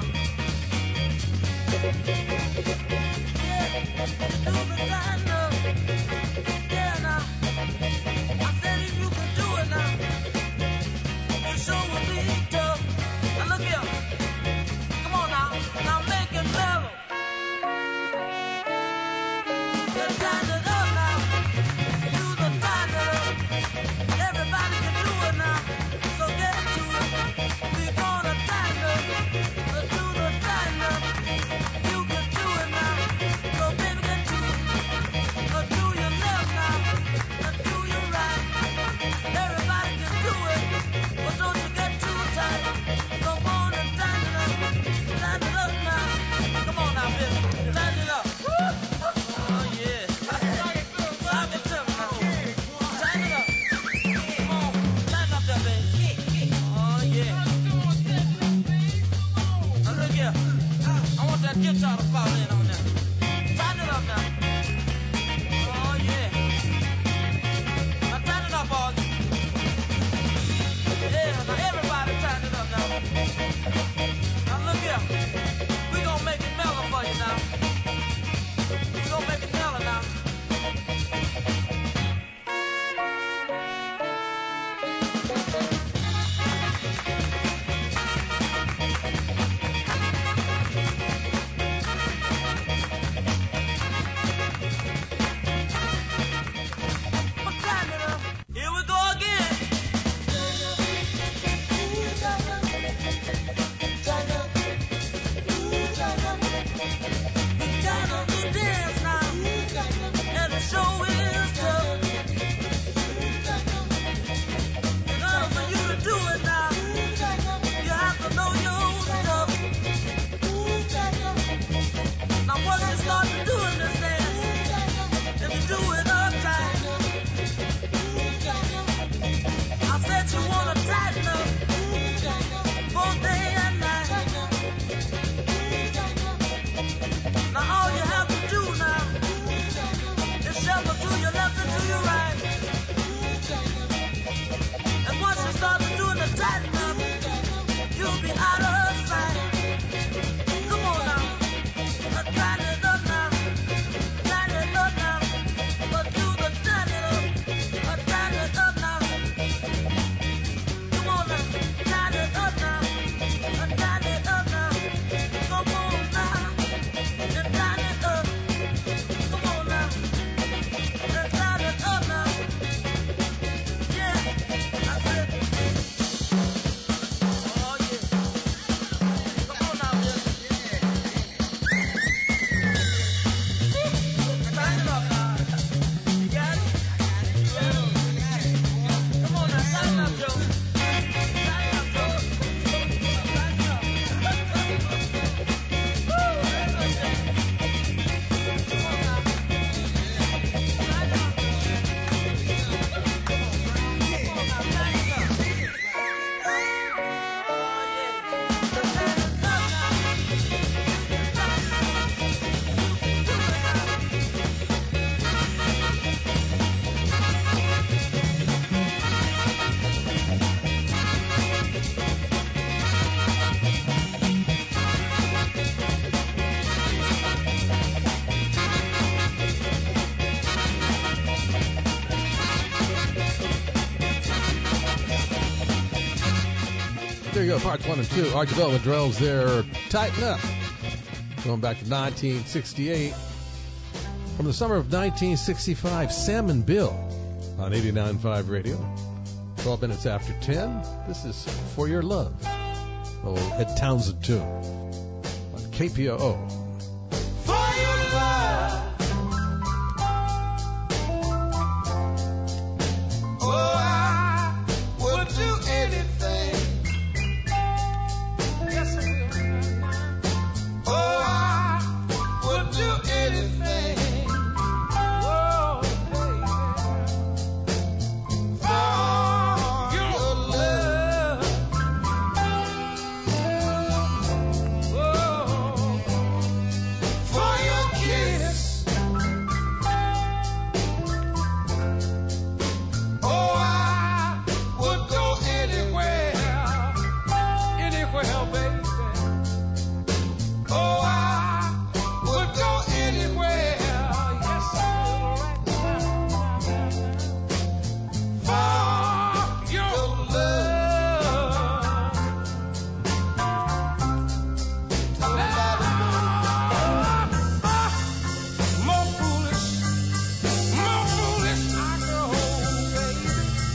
There you go, parts one and two. Art Development Drills there. Tighten Up. Going back to nineteen sixty-eight. From the summer of nineteen sixty-five, Sam and Bill on eighty-nine point five Radio. twelve minutes after ten. This is For Your Love. Oh, Ed Townsend too. On K P O O. For your love. Oh, I would do anything. Yes, I will. Oh, I would do anything. Oh, baby. For your love. Oh, for your kiss. Oh, I would go anywhere, anywhere, baby. Oh, I would go anywhere. Yes, I would right now. For your love. More foolish, more foolish I go, baby.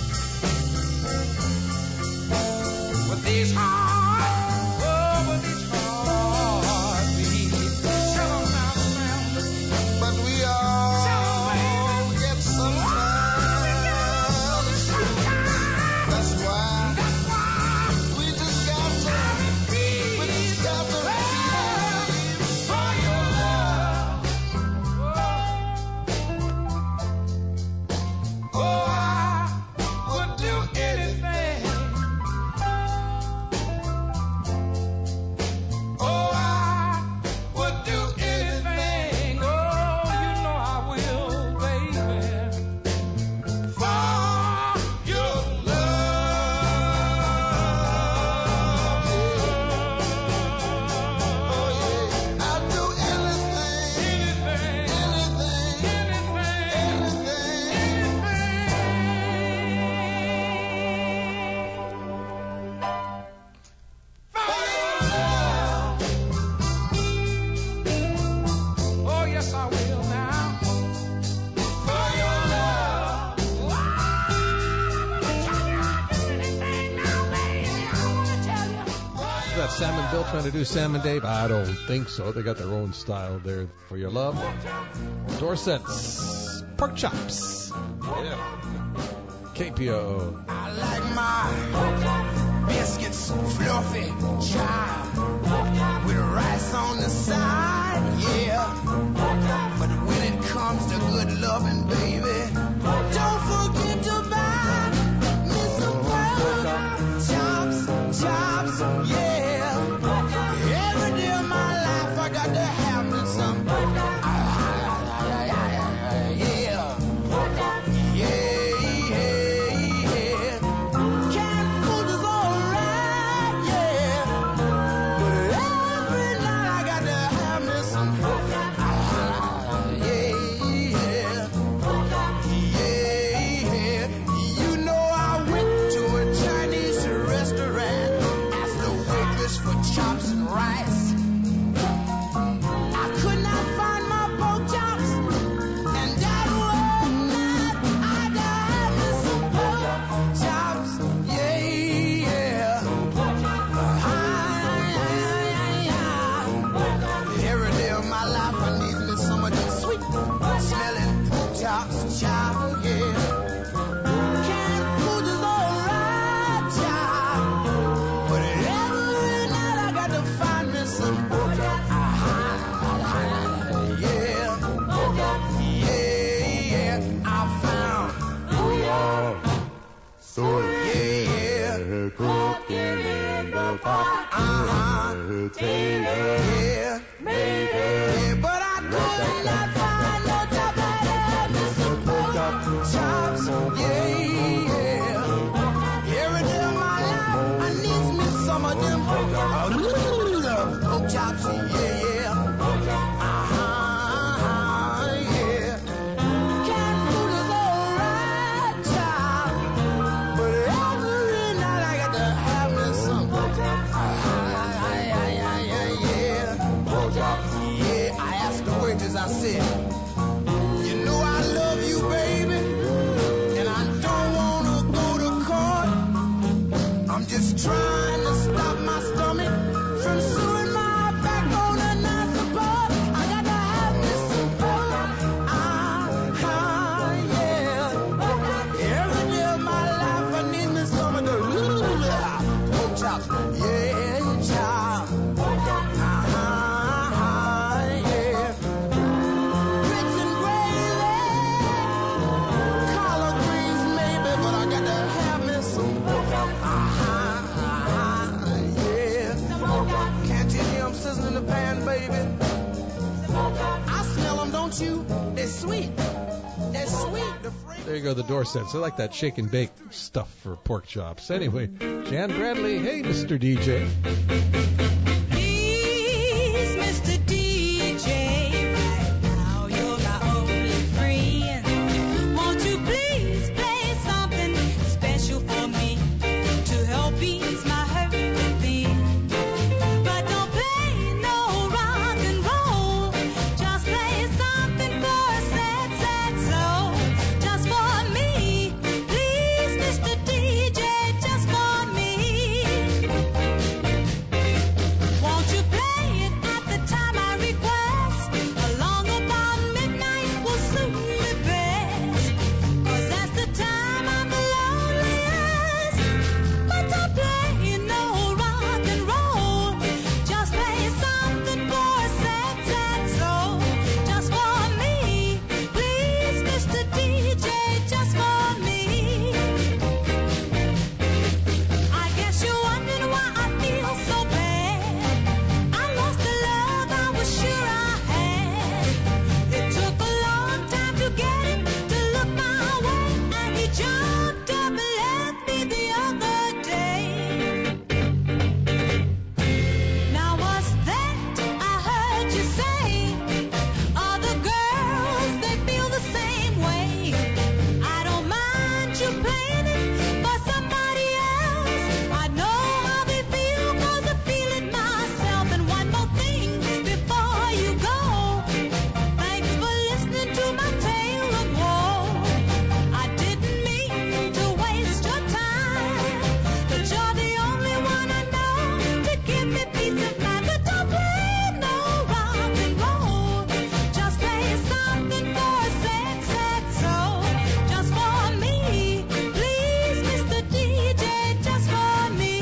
With these heart, oh, with these heart beats. Tell 'em now, Sam. But we all get sometimes. That's why we just got to repeat. We just got to repeat. For your love. Oh, I would do anything. Oh, I would do anything. Oh, you know I will, baby. For your love. Oh, yeah. I'd do anything. Anything. Anything. Oh, yes, I will now. For your love. Is that Sam and Bill trying to do Sam and Dave? I don't think so. They got their own style there. For Your Love. Dorset's Pork Chops. Yeah. K P O O. I like my biscuits fluffy, child, with rice on the side, yeah. But when it comes to good loving, baby, don't forget to buy me some pork chops, chops, yeah. Every day of my life I got to have me some. Yeah. Yeah, yeah. Canned food is alright, yeah. But every night I got to have me some. Yeah, yeah. You know I went to a Chinese restaurant, asked the waitress for chops and rice. I could not find my pork chops, and that one night I got me some pork chops. Yeah, yeah. Every day of my life I need me some of them sweet smelling pork chops, child, yeah. Canned food is alright, child, but every night I got to find me some pork chops. Yeah, yeah, yeah. I found. We are so Yeah, cooking in the pot. uh-huh. Take Yeah, yeah, but I could not find no top that had me some pork chops. Yeah, yeah. Every day of my life I need me some of them pork chops. Yeah, yeah. Uh-huh, yeah. Canned food is alright, child, but every night I got to have me some. It's trying to stop my stomach from suing my backbone and not support. I got to have me some pork. Ah, ah, yeah. Every day of my life I need me some of the pork chops. Yeah, chop. Ah, ah, yeah. Grits and gravy, collard greens maybe, but I got to have me some pork. Ah, ah, yeah. Can't you hear 'em sizzling in the pan, baby? I smell 'em, don't you? They're sweet. They're sweet. The fragrance. There you go, the Dorsets. I like that shake and bake stuff for pork chops. Anyway, Jan Bradley, hey, Mister D J. Please, Mister D J, right now you're my only friend. Won't you please play something special for me to help ease my hurt within? But don't play no rock and roll. Just play something for a sad, sad soul. Just for me, please, Mister D J, just for me. Won't you play it at the time I request? Along about midnight will suit me best. 'Cause that's the time I'm the loneliest. But don't play no rock and roll. Just play something for a sad, sad soul. Just for me, please, Mister D J, just for me. I guess you're wondering why I feel so bad. I lost the love I was sure I had. It took a long time to get him to look my way, and he jumped up and left me the other day. Now what's that I heard you say? Other girls, they feel the same way. I don't mind you playing it for somebody else. I know how they feel 'cause I feel it myself. And one more thing before you go. Thanks for listening to my tale of woe. I didn't mean to waste your time, but you're the only one I know to give me peace of mind. But don't play no rock and roll. Just play something for a sad, sad soul. Just for me, please, Mister D J, just for me.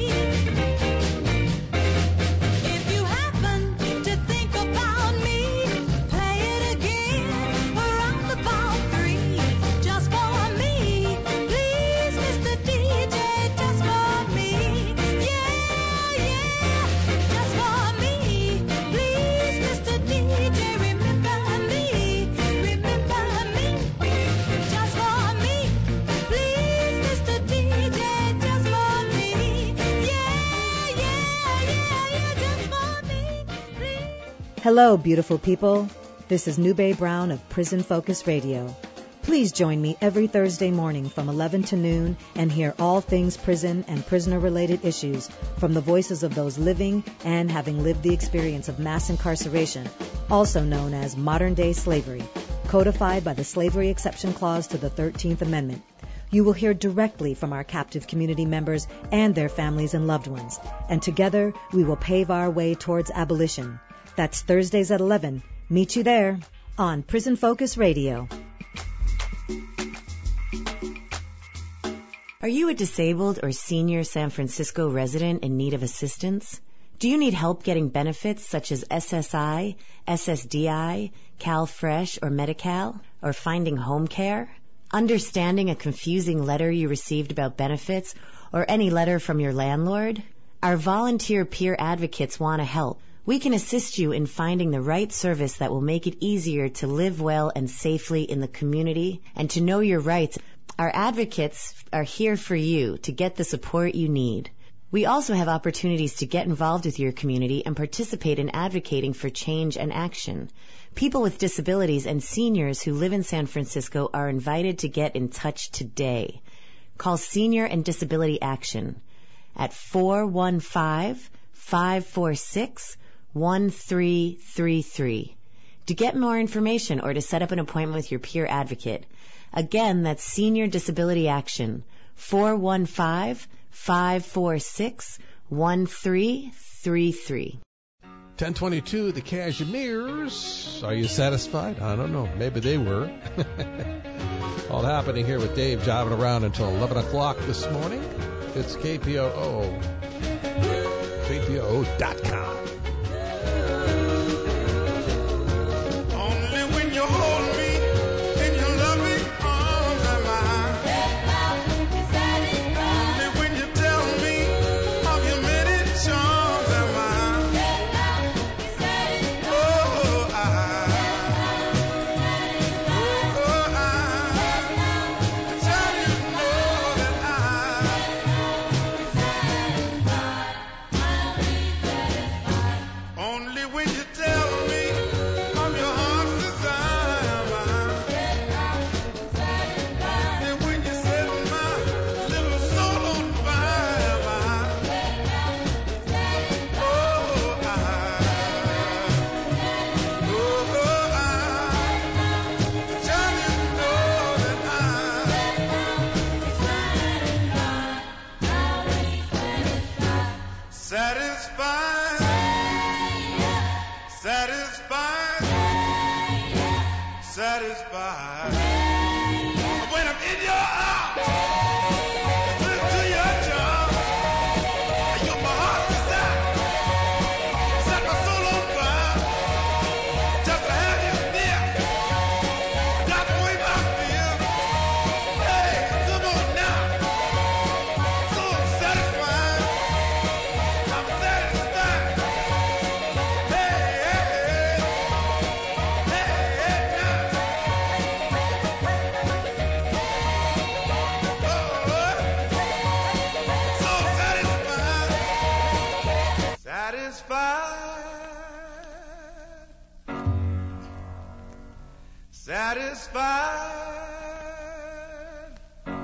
If you happen to think about me, play it again around about three. Just for me, please, Mister D J, just for me. Yeah, yeah, just for me, please, Mister D J, remember me, remember me. Just for me, please, Mister D J, just for me. Yeah, yeah, yeah, yeah, just for me, please. Hello, beautiful people. This is Nube Brown of Prison Focus Radio. Please join me every Thursday morning from eleven to noon and hear all things prison and prisoner-related issues from the voices of those living and having lived the experience of mass incarceration, also known as modern-day slavery, codified by the Slavery Exception Clause to the thirteenth Amendment. You will hear directly from our captive community members and their families and loved ones, and together we will pave our way towards abolition. That's Thursdays at eleven. Meet you there on Prison Focus Radio. Are you a disabled or senior San Francisco resident in need of assistance? Do you need help getting benefits such as S S I, S S D I, CalFresh, or Medi-Cal, or finding home care? Understanding a confusing letter you received about benefits, or any letter from your landlord? Our volunteer peer advocates want to help. We can assist you in finding the right service that will make it easier to live well and safely in the community and to know your rights. Our advocates are here for you to get the support you need. We also have opportunities to get involved with your community and participate in advocating for change and action. People with disabilities and seniors who live in San Francisco are invited to get in touch today. Call Senior and Disability Action at four one five, five four six, one three three three to get more information or to set up an appointment with your peer advocate. Again, that's Senior Disability Action, four one five, five four six, one three three three. ten twenty-two, the Cashmeres. Are you satisfied? I don't know. Maybe they were. All happening here with Dave jiving around until eleven o'clock this morning. It's K P O O. K P O O dot com. Only when you hold me in your loving arms am I. Only when you tell me of your many charms am I. Oh, I. Oh, I. Tell you know that I. Only when you tell me of your heart's desire, and when you set my little soul on fire, oh, I, oh, I, tell you know that I, satisfied. Satisfied, satisfied. When I'm in your arms, listen to your charm. You're my heart's desire. Set my soul on fire. Just to have you near. Not the way I feel. Hey, come on now. So satisfied. I'm satisfied. Satisfied,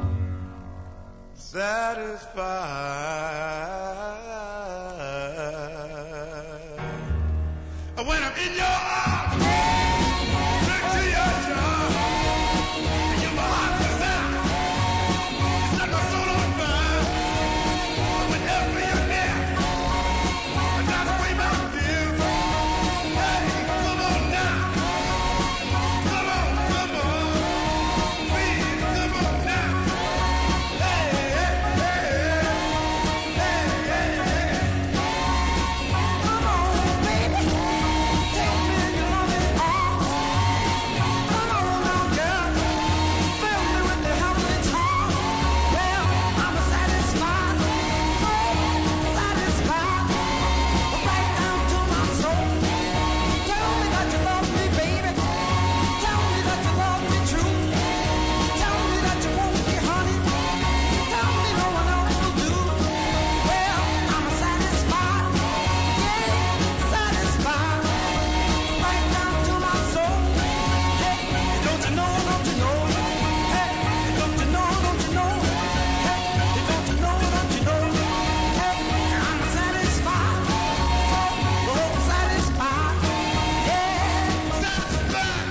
satisfied. When I'm in your arms, look to your charm, and you're my heart's desire. You set my soul on fire. Whenever you're near, I got to wave my feel. Hey, come on now. Come on, come on. Please, come on now. Hey, hey, hey, hey, hey, hey. Come on, baby. Take me in your loving arms. Come on now, girl. Fill me with the heavenly charm. Well, I'm satisfied, satisfied, right down to my soul. Tell me that you love me, baby. Tell me that you love me true. Tell me that you want me, honey. Tell me no one else will do. Well, I'm satisfied, yeah, satisfied, right down to my soul. Hey, don't you know, don't you know? Hey, don't you know, don't you know? Hey, don't you know, don't you know? Hey, I'm satisfied, oh, satisfied, yeah, satisfied.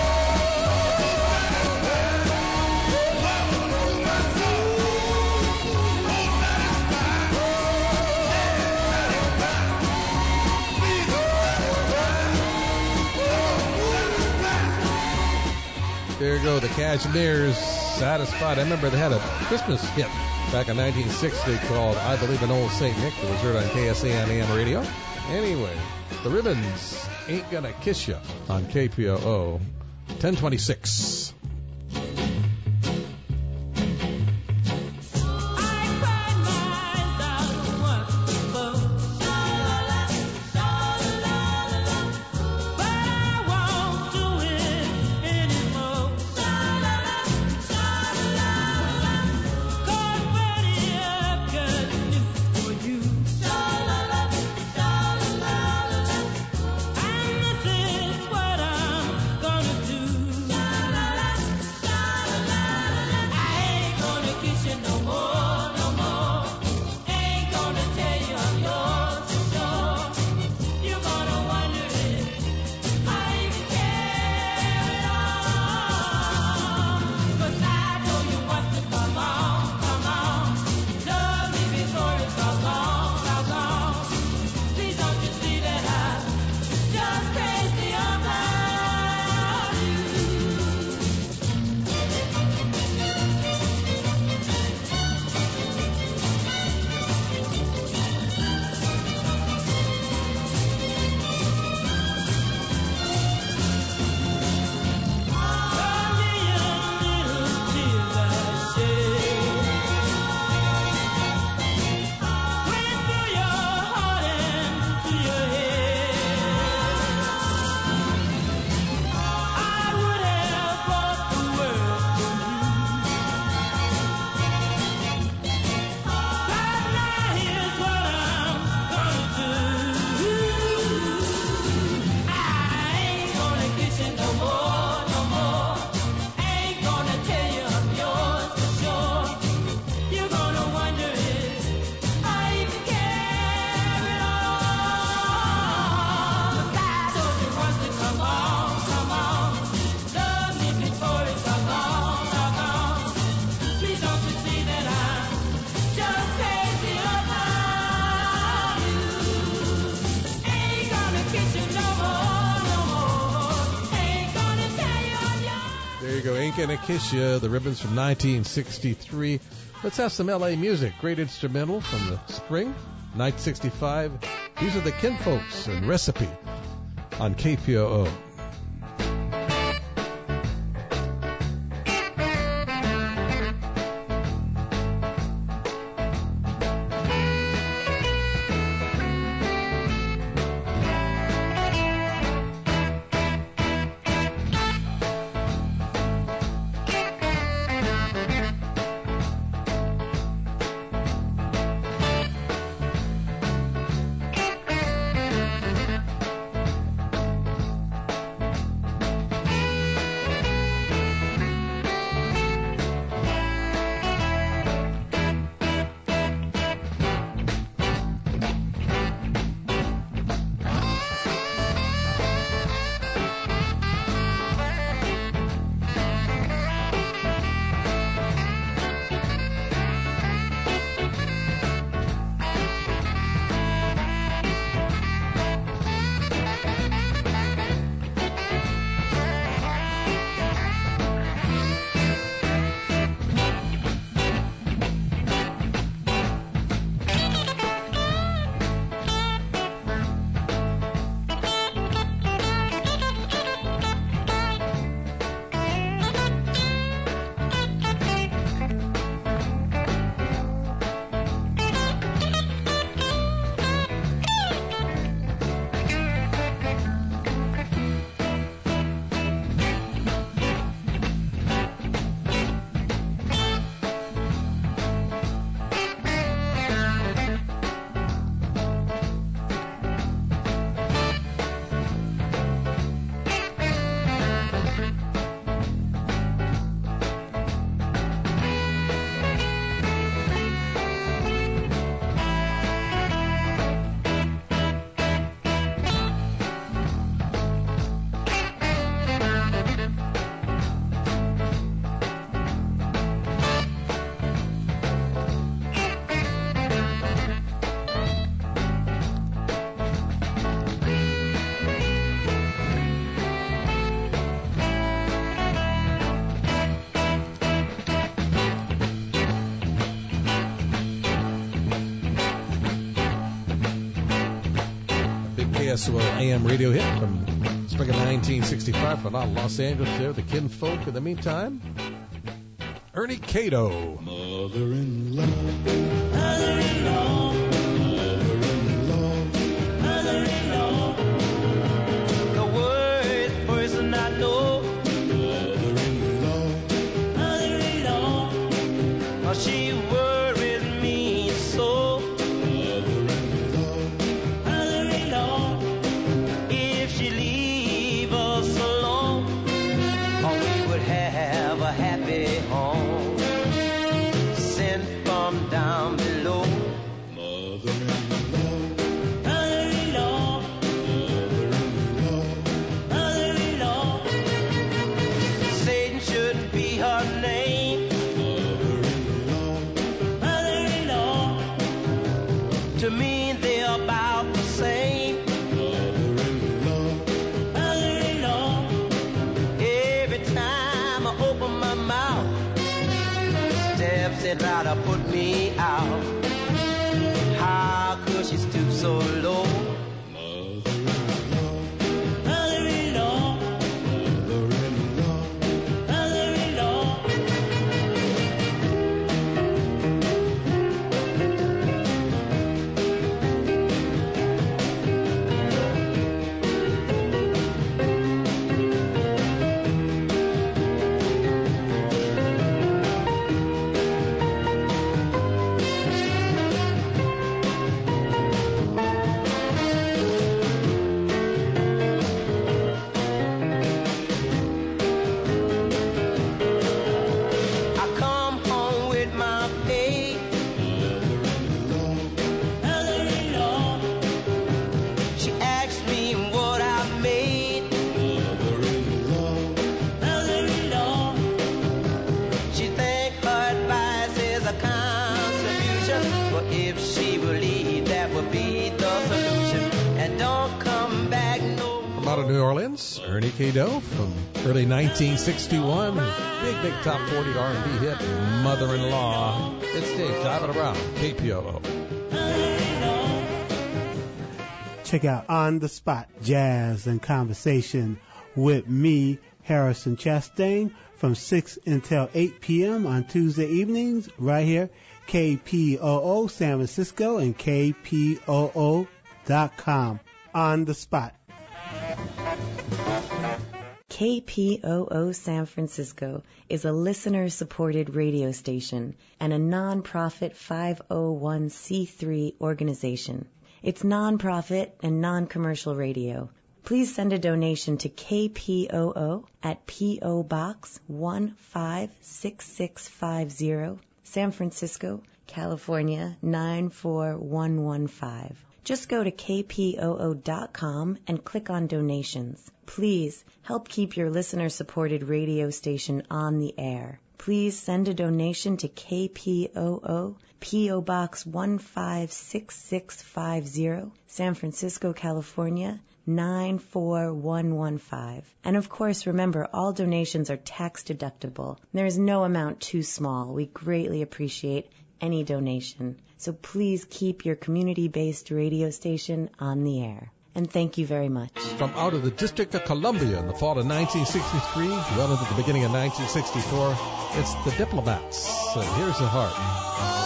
There you go, the Cashmeres, Satisfied. I remember they had a Christmas hit back in nineteen sixty called I Believe in Old Saint Nick that was heard on K S A N A M radio. Anyway, the Ribbons, Ain't Gonna Kiss Ya on K P O O, ten twenty-six. And this is what I'm gonna do. Gonna Kiss Ya, the ribbons from nineteen sixty-three. Let's have some L A music. Great instrumental from the spring, nineteen sixty-five. These are the Kinfolks and Recipe on K P O O. K S O L A M radio hit from spring of nineteen sixty-five from out of Los Angeles there, the Kinfolk. In the meantime, Ernie Cato. Mother-in-law, mother-in-law, mother-in-law, mother-in-law, the worst person I know. Mother-in-law, mother-in-law, oh, she worries me so. Mother-in-law, mother-in-law, if she leave us alone, oh, we would have a happy home. From down below. Mother-in-law, mother-in-law, mother-in-law, mother-in-law, Satan shouldn't be her name. Mother-in-law, mother-in-law, to me they're about the same. Mother-in-law, mother-in-law, every time I open my mouth, steps it right to put me out. How could she stoop so low? Mother-in-law, mother-in-law, mother-in-law, mother-in-law. out of New Orleans, Ernie K-Doe from early nineteen sixty-one. Big, big top forty R and B hit, Mother-in-Law. It's Dave driving around, K P O O. Check out On the Spot, Jazz and Conversation with me, Harrison Chastain, from six until eight p.m. on Tuesday evenings, right here, K P O O San Francisco and K P O O dot com. On the Spot. K P O O San Francisco is a listener-supported radio station and a non-profit five oh one c three organization. It's non-profit and non-commercial radio. Please send a donation to K P O O at P O Box one five six six five zero, San Francisco, California nine four one one five. Just go to K P O O dot com and click on donations. Please help keep your listener-supported radio station on the air. Please send a donation to K P O O, P O Box one five six six five zero, San Francisco, California nine four one one five. And of course, remember, all donations are tax deductible. There is no amount too small. We greatly appreciate any donation. So please keep your community-based radio station on the air. And thank you very much. From out of the District of Columbia in the fall of nineteen sixty-three, well into the beginning of nineteen sixty-four, it's the Diplomats. So here's the heart.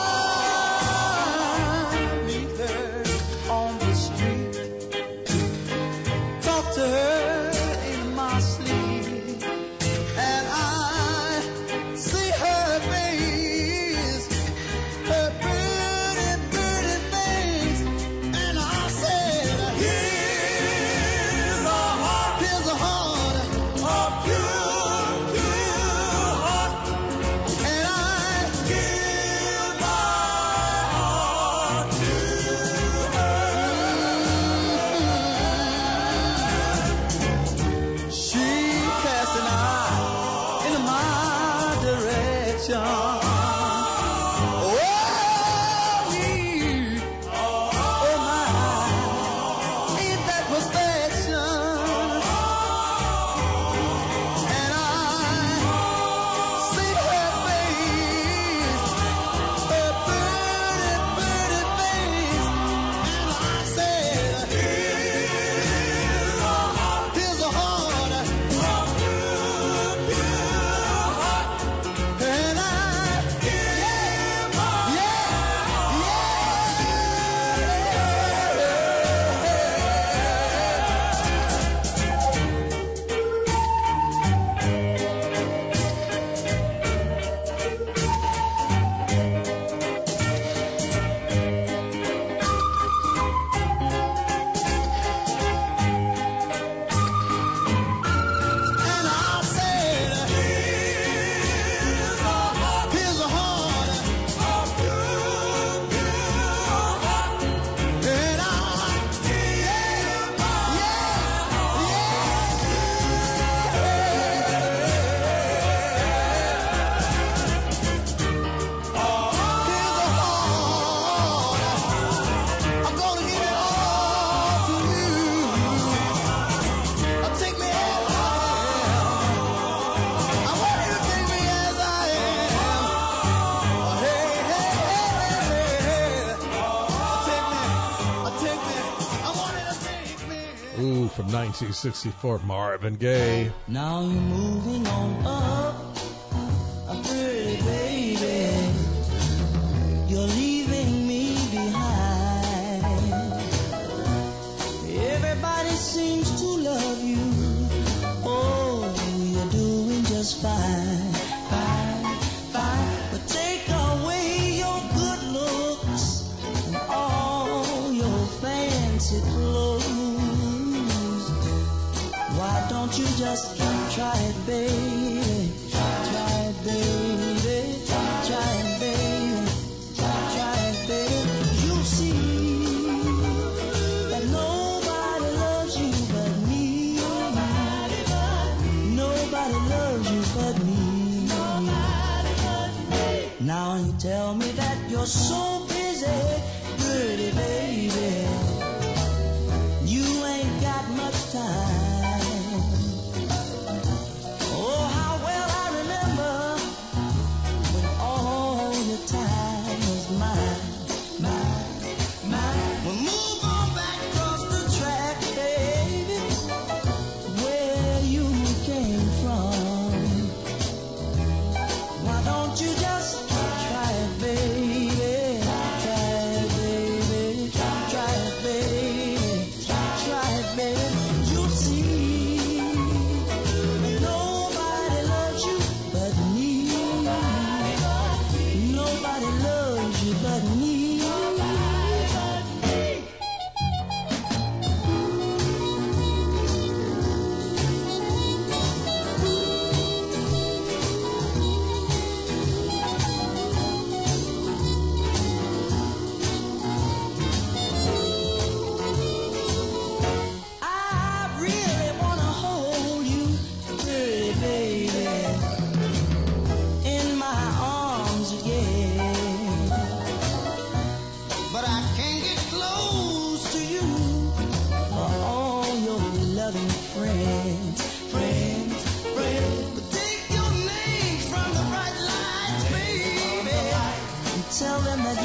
From nineteen sixty-four, Marvin Gaye. Now you're moving on up, a pretty baby. You're leaving me behind. Everybody seems to love you. Oh, you're doing just fine, fine, fine. But take away your good looks and all your fancy clothes. Why don't you just try it, baby? Try it, baby. Try it, baby. Try it, baby. You'll see that nobody loves you but me. Nobody but me. Nobody loves you but me. Nobody but me. Now you tell me that you're so busy, pretty baby. You ain't got much time.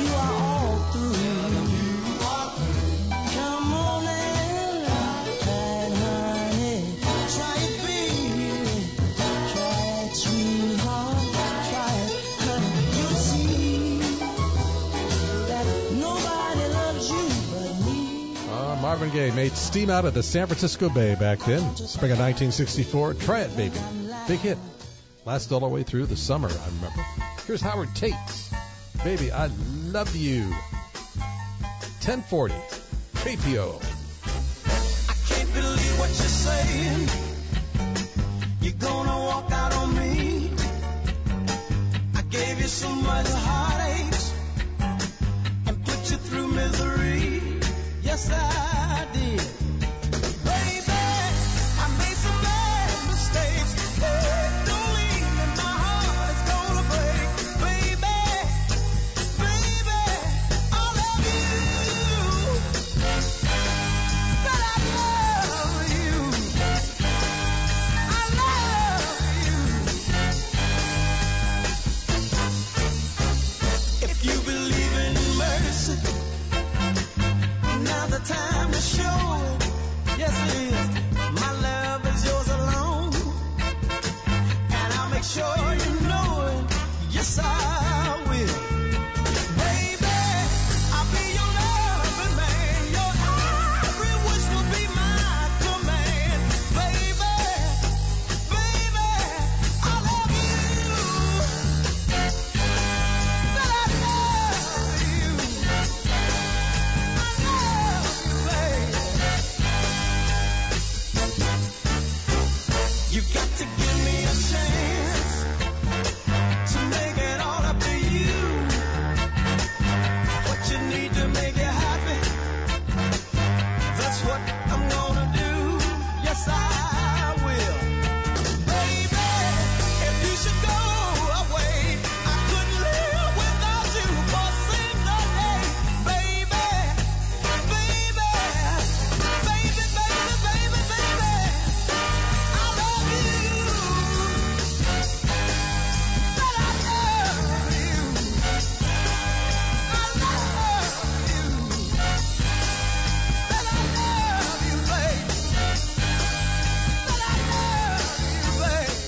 you are all through. Come on and try it, honey. Try it, baby. Try it, sweetheart. Try it, honey. You'll see that nobody loves you but me. Uh, Marvin Gaye made steam out of the San Francisco Bay back then. Spring of nineteen sixty-four. Try it, baby. Big hit. Lasted all the way through the summer, I remember. Here's Howard Tate. Baby, I love you. ten forty. K P O. Can't believe what you're saying. You're gonna walk out on me. I gave you so much heartaches and put you through misery. Yes, I did. Baby, I made some bad mistakes. Hey, don't leave me, my heart is gonna break. Baby, baby, I love you. But I love you. I love you. If you believe in mercy, now the time to show it. Yes, it is. My love is yours alone, and I'll make sure you know it. Yes, I will. Baby, I'll be your loving man. Your every wish will be my command. Baby, baby, I love you. But I love you. You got to give me a chance to make it all up to you. What you need to make you happy, that's what I'm gonna do. Yes, I will. Baby, if you should go away, I couldn't live without you for a single day. Baby, baby, baby, baby, baby, baby. I love you. But I love you. I love you. But I love you, babe. But I love you,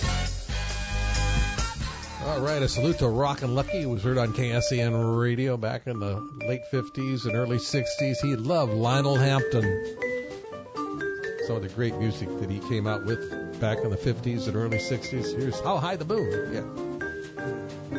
babe. All right, a salute to Rockin' Lucky, who was heard on K S E N radio back in the late fifties and early sixties. He loved Lionel Hampton. Some of the great music that he came out with back in the fifties and early sixties. Here's How High the Moon. Yeah.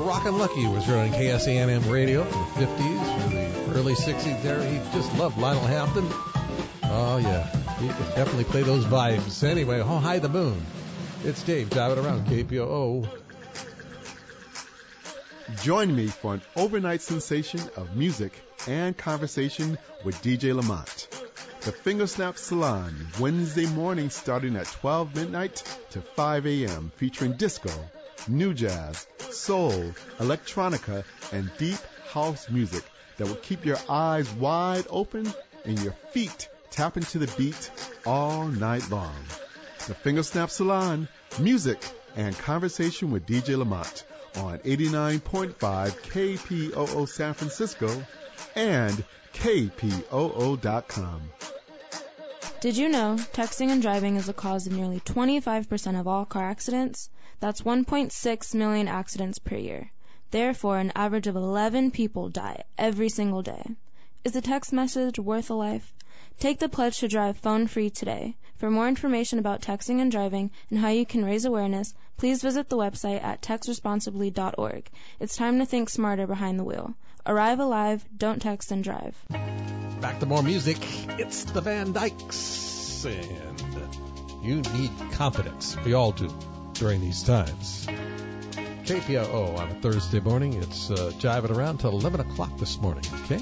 Rockin' Lucky was heard on K S A N M radio from the fifties through the early sixties there. He just loved Lionel Hampton. Oh, yeah. He could definitely play those vibes. Anyway, oh, hi the moon. It's Dave driving around K P O O. Join me for an overnight sensation of music and conversation with D J Lamont. The Fingersnap Salon, Wednesday morning starting at twelve midnight to five a.m., featuring disco, new jazz, soul, electronica, and deep house music that will keep your eyes wide open and your feet tapping to the beat all night long. The Fingersnap Salon, music and conversation with D J Lamont on eighty-nine point five K P O O San Francisco and K P O O dot com. Did you know texting and driving is the cause of nearly twenty-five percent of all car accidents? That's one point six million accidents per year. Therefore, an average of eleven people die every single day. Is a text message worth a life? Take the pledge to drive phone-free today. For more information about texting and driving and how you can raise awareness, please visit the website at text responsibly dot org. It's time to think smarter behind the wheel. Arrive alive, don't text and drive. Back to more music. It's the Van Dykes. And you need confidence. We all do during these times. K P O O on a Thursday morning. It's uh, jiving around till eleven o'clock this morning, okay?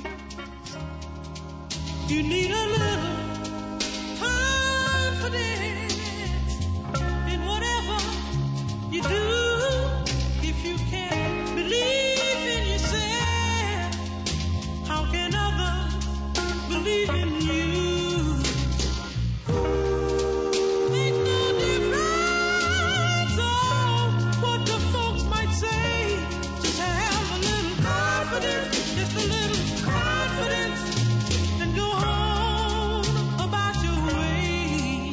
You need a little confidence in whatever you do. If you can't believe in yourself, how can others believe in you? Make no difference on what the folks might say. Just have a little confidence, just a little confidence. Go on about your way.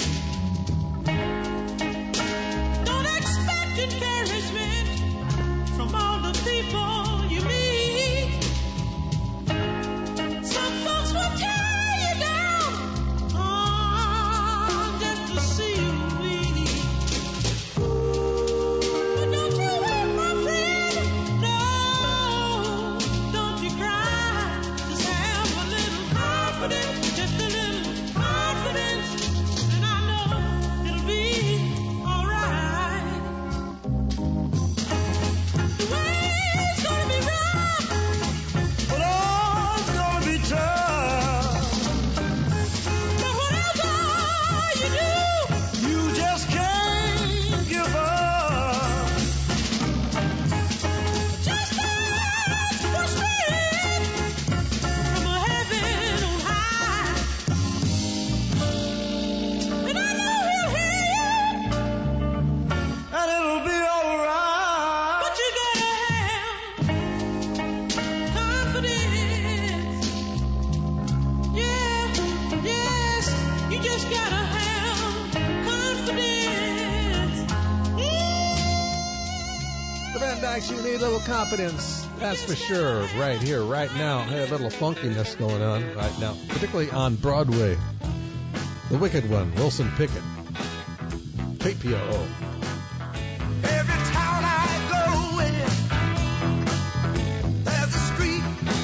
Don't expect encouragement from all the people you meet. Some folks will tear you down, oh, just to see you weak. But don't you weep, my friend, no, don't you cry. Just have a little confidence, just a little confidence, and I know it'll be alright. The way's gonna be rough, but oh, it's gonna be tough. But whatever you do, you just can't give up. Just as push me from a heaven on high. And I know he'll hear you, and it'll be alright. But you gotta have confidence. Yeah, yes, you just gotta have confidence. The Van Dykes, you need a little confidence. That's for sure. Right here, right now. Hey, a little funkiness going on right now, particularly on Broadway. The Wicked One, Wilson Pickett. K P O O. Every town I go in, there's a street,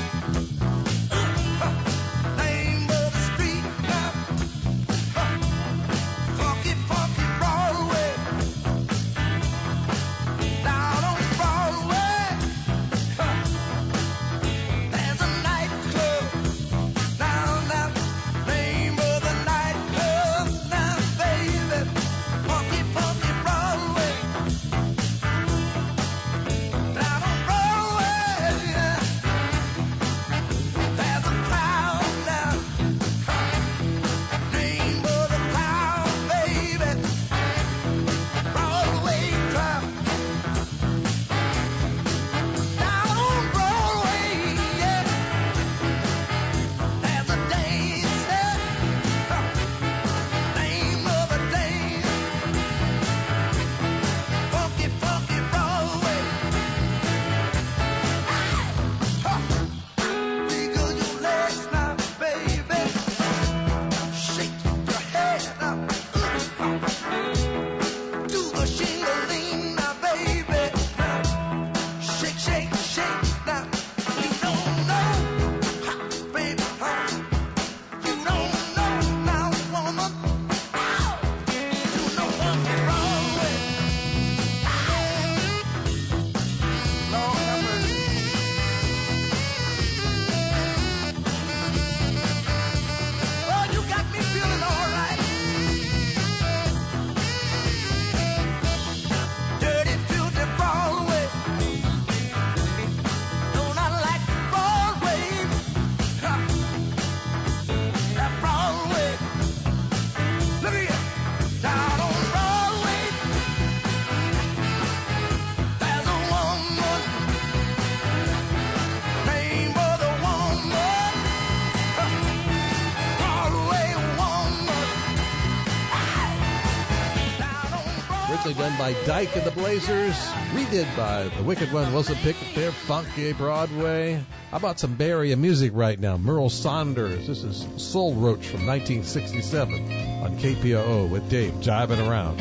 uh, name of the street, uh, funky, funky Broadway, down on Broadway, uh, there's a nightclub, down that name of the nightclub, now baby, funky, funky Broadway. funky Broadway. Lord have mercy. Oh, you got me feeling all right. Dirty, filthy Broadway. Don't I like Broadway? Ha. That Broadway. Look at here. Down on Broadway. There's a woman. Name of the woman. Ha. Broadway woman. Originally done by Dyke and the Blazers, redid by the Wicked One Wilson Pickett there, Funky Broadway. How about some Bay Area music right now? Merle Saunders. This is Soul Roach from nineteen sixty-seven on K P O O with Dave jiving around.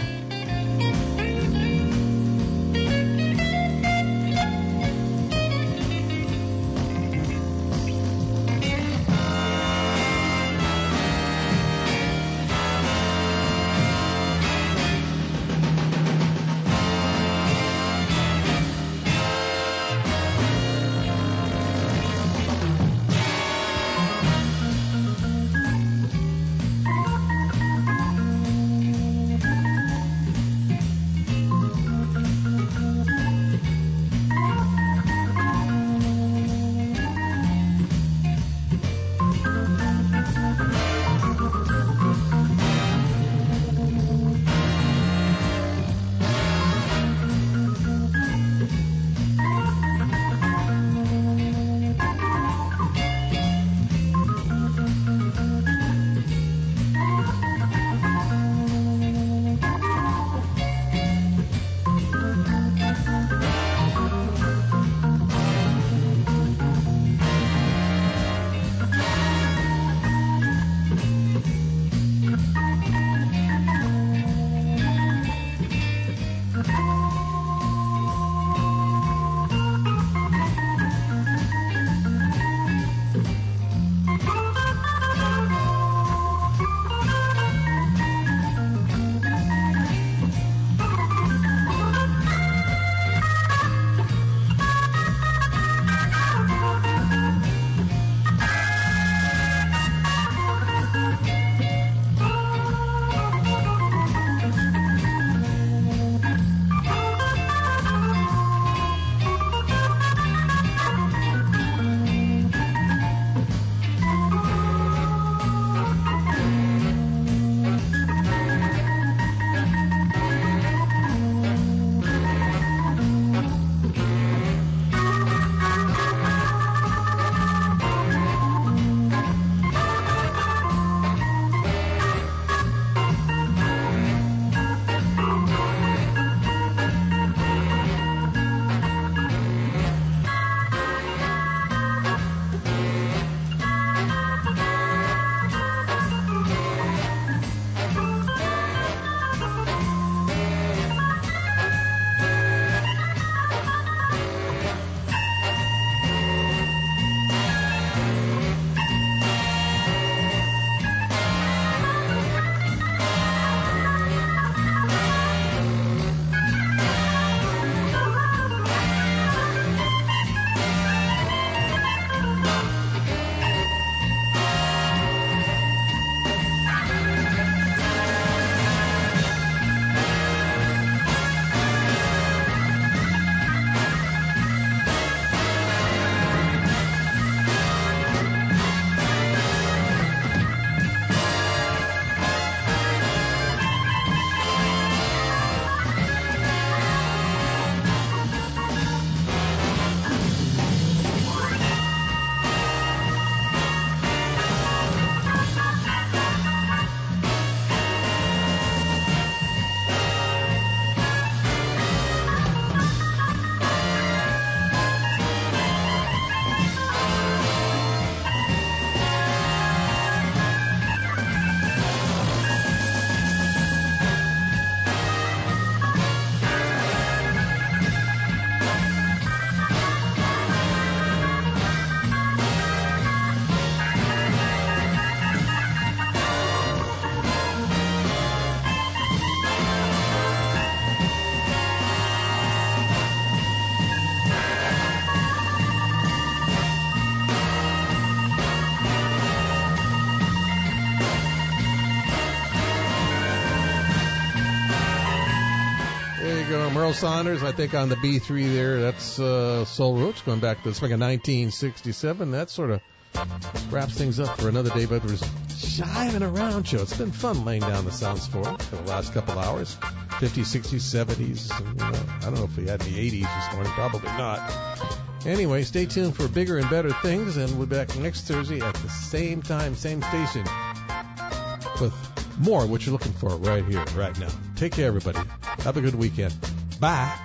go. Merle Saunders, I think on the B three there. That's uh, Soul Roots going back to the spring of nineteen sixty-seven. That sort of wraps things up for another Dave Edwards Jiving Around show. It's been fun laying down the sounds for it for the last couple hours. fifties, sixties, seventies. And, you know, I don't know if we had the eighties this morning. Probably not. Anyway, stay tuned for bigger and better things, and we'll be back next Thursday at the same time, same station, with more of what you're looking for right here, right now. Take care, everybody. Have a good weekend. Bye.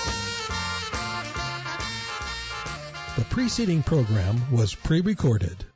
The preceding program was pre-recorded.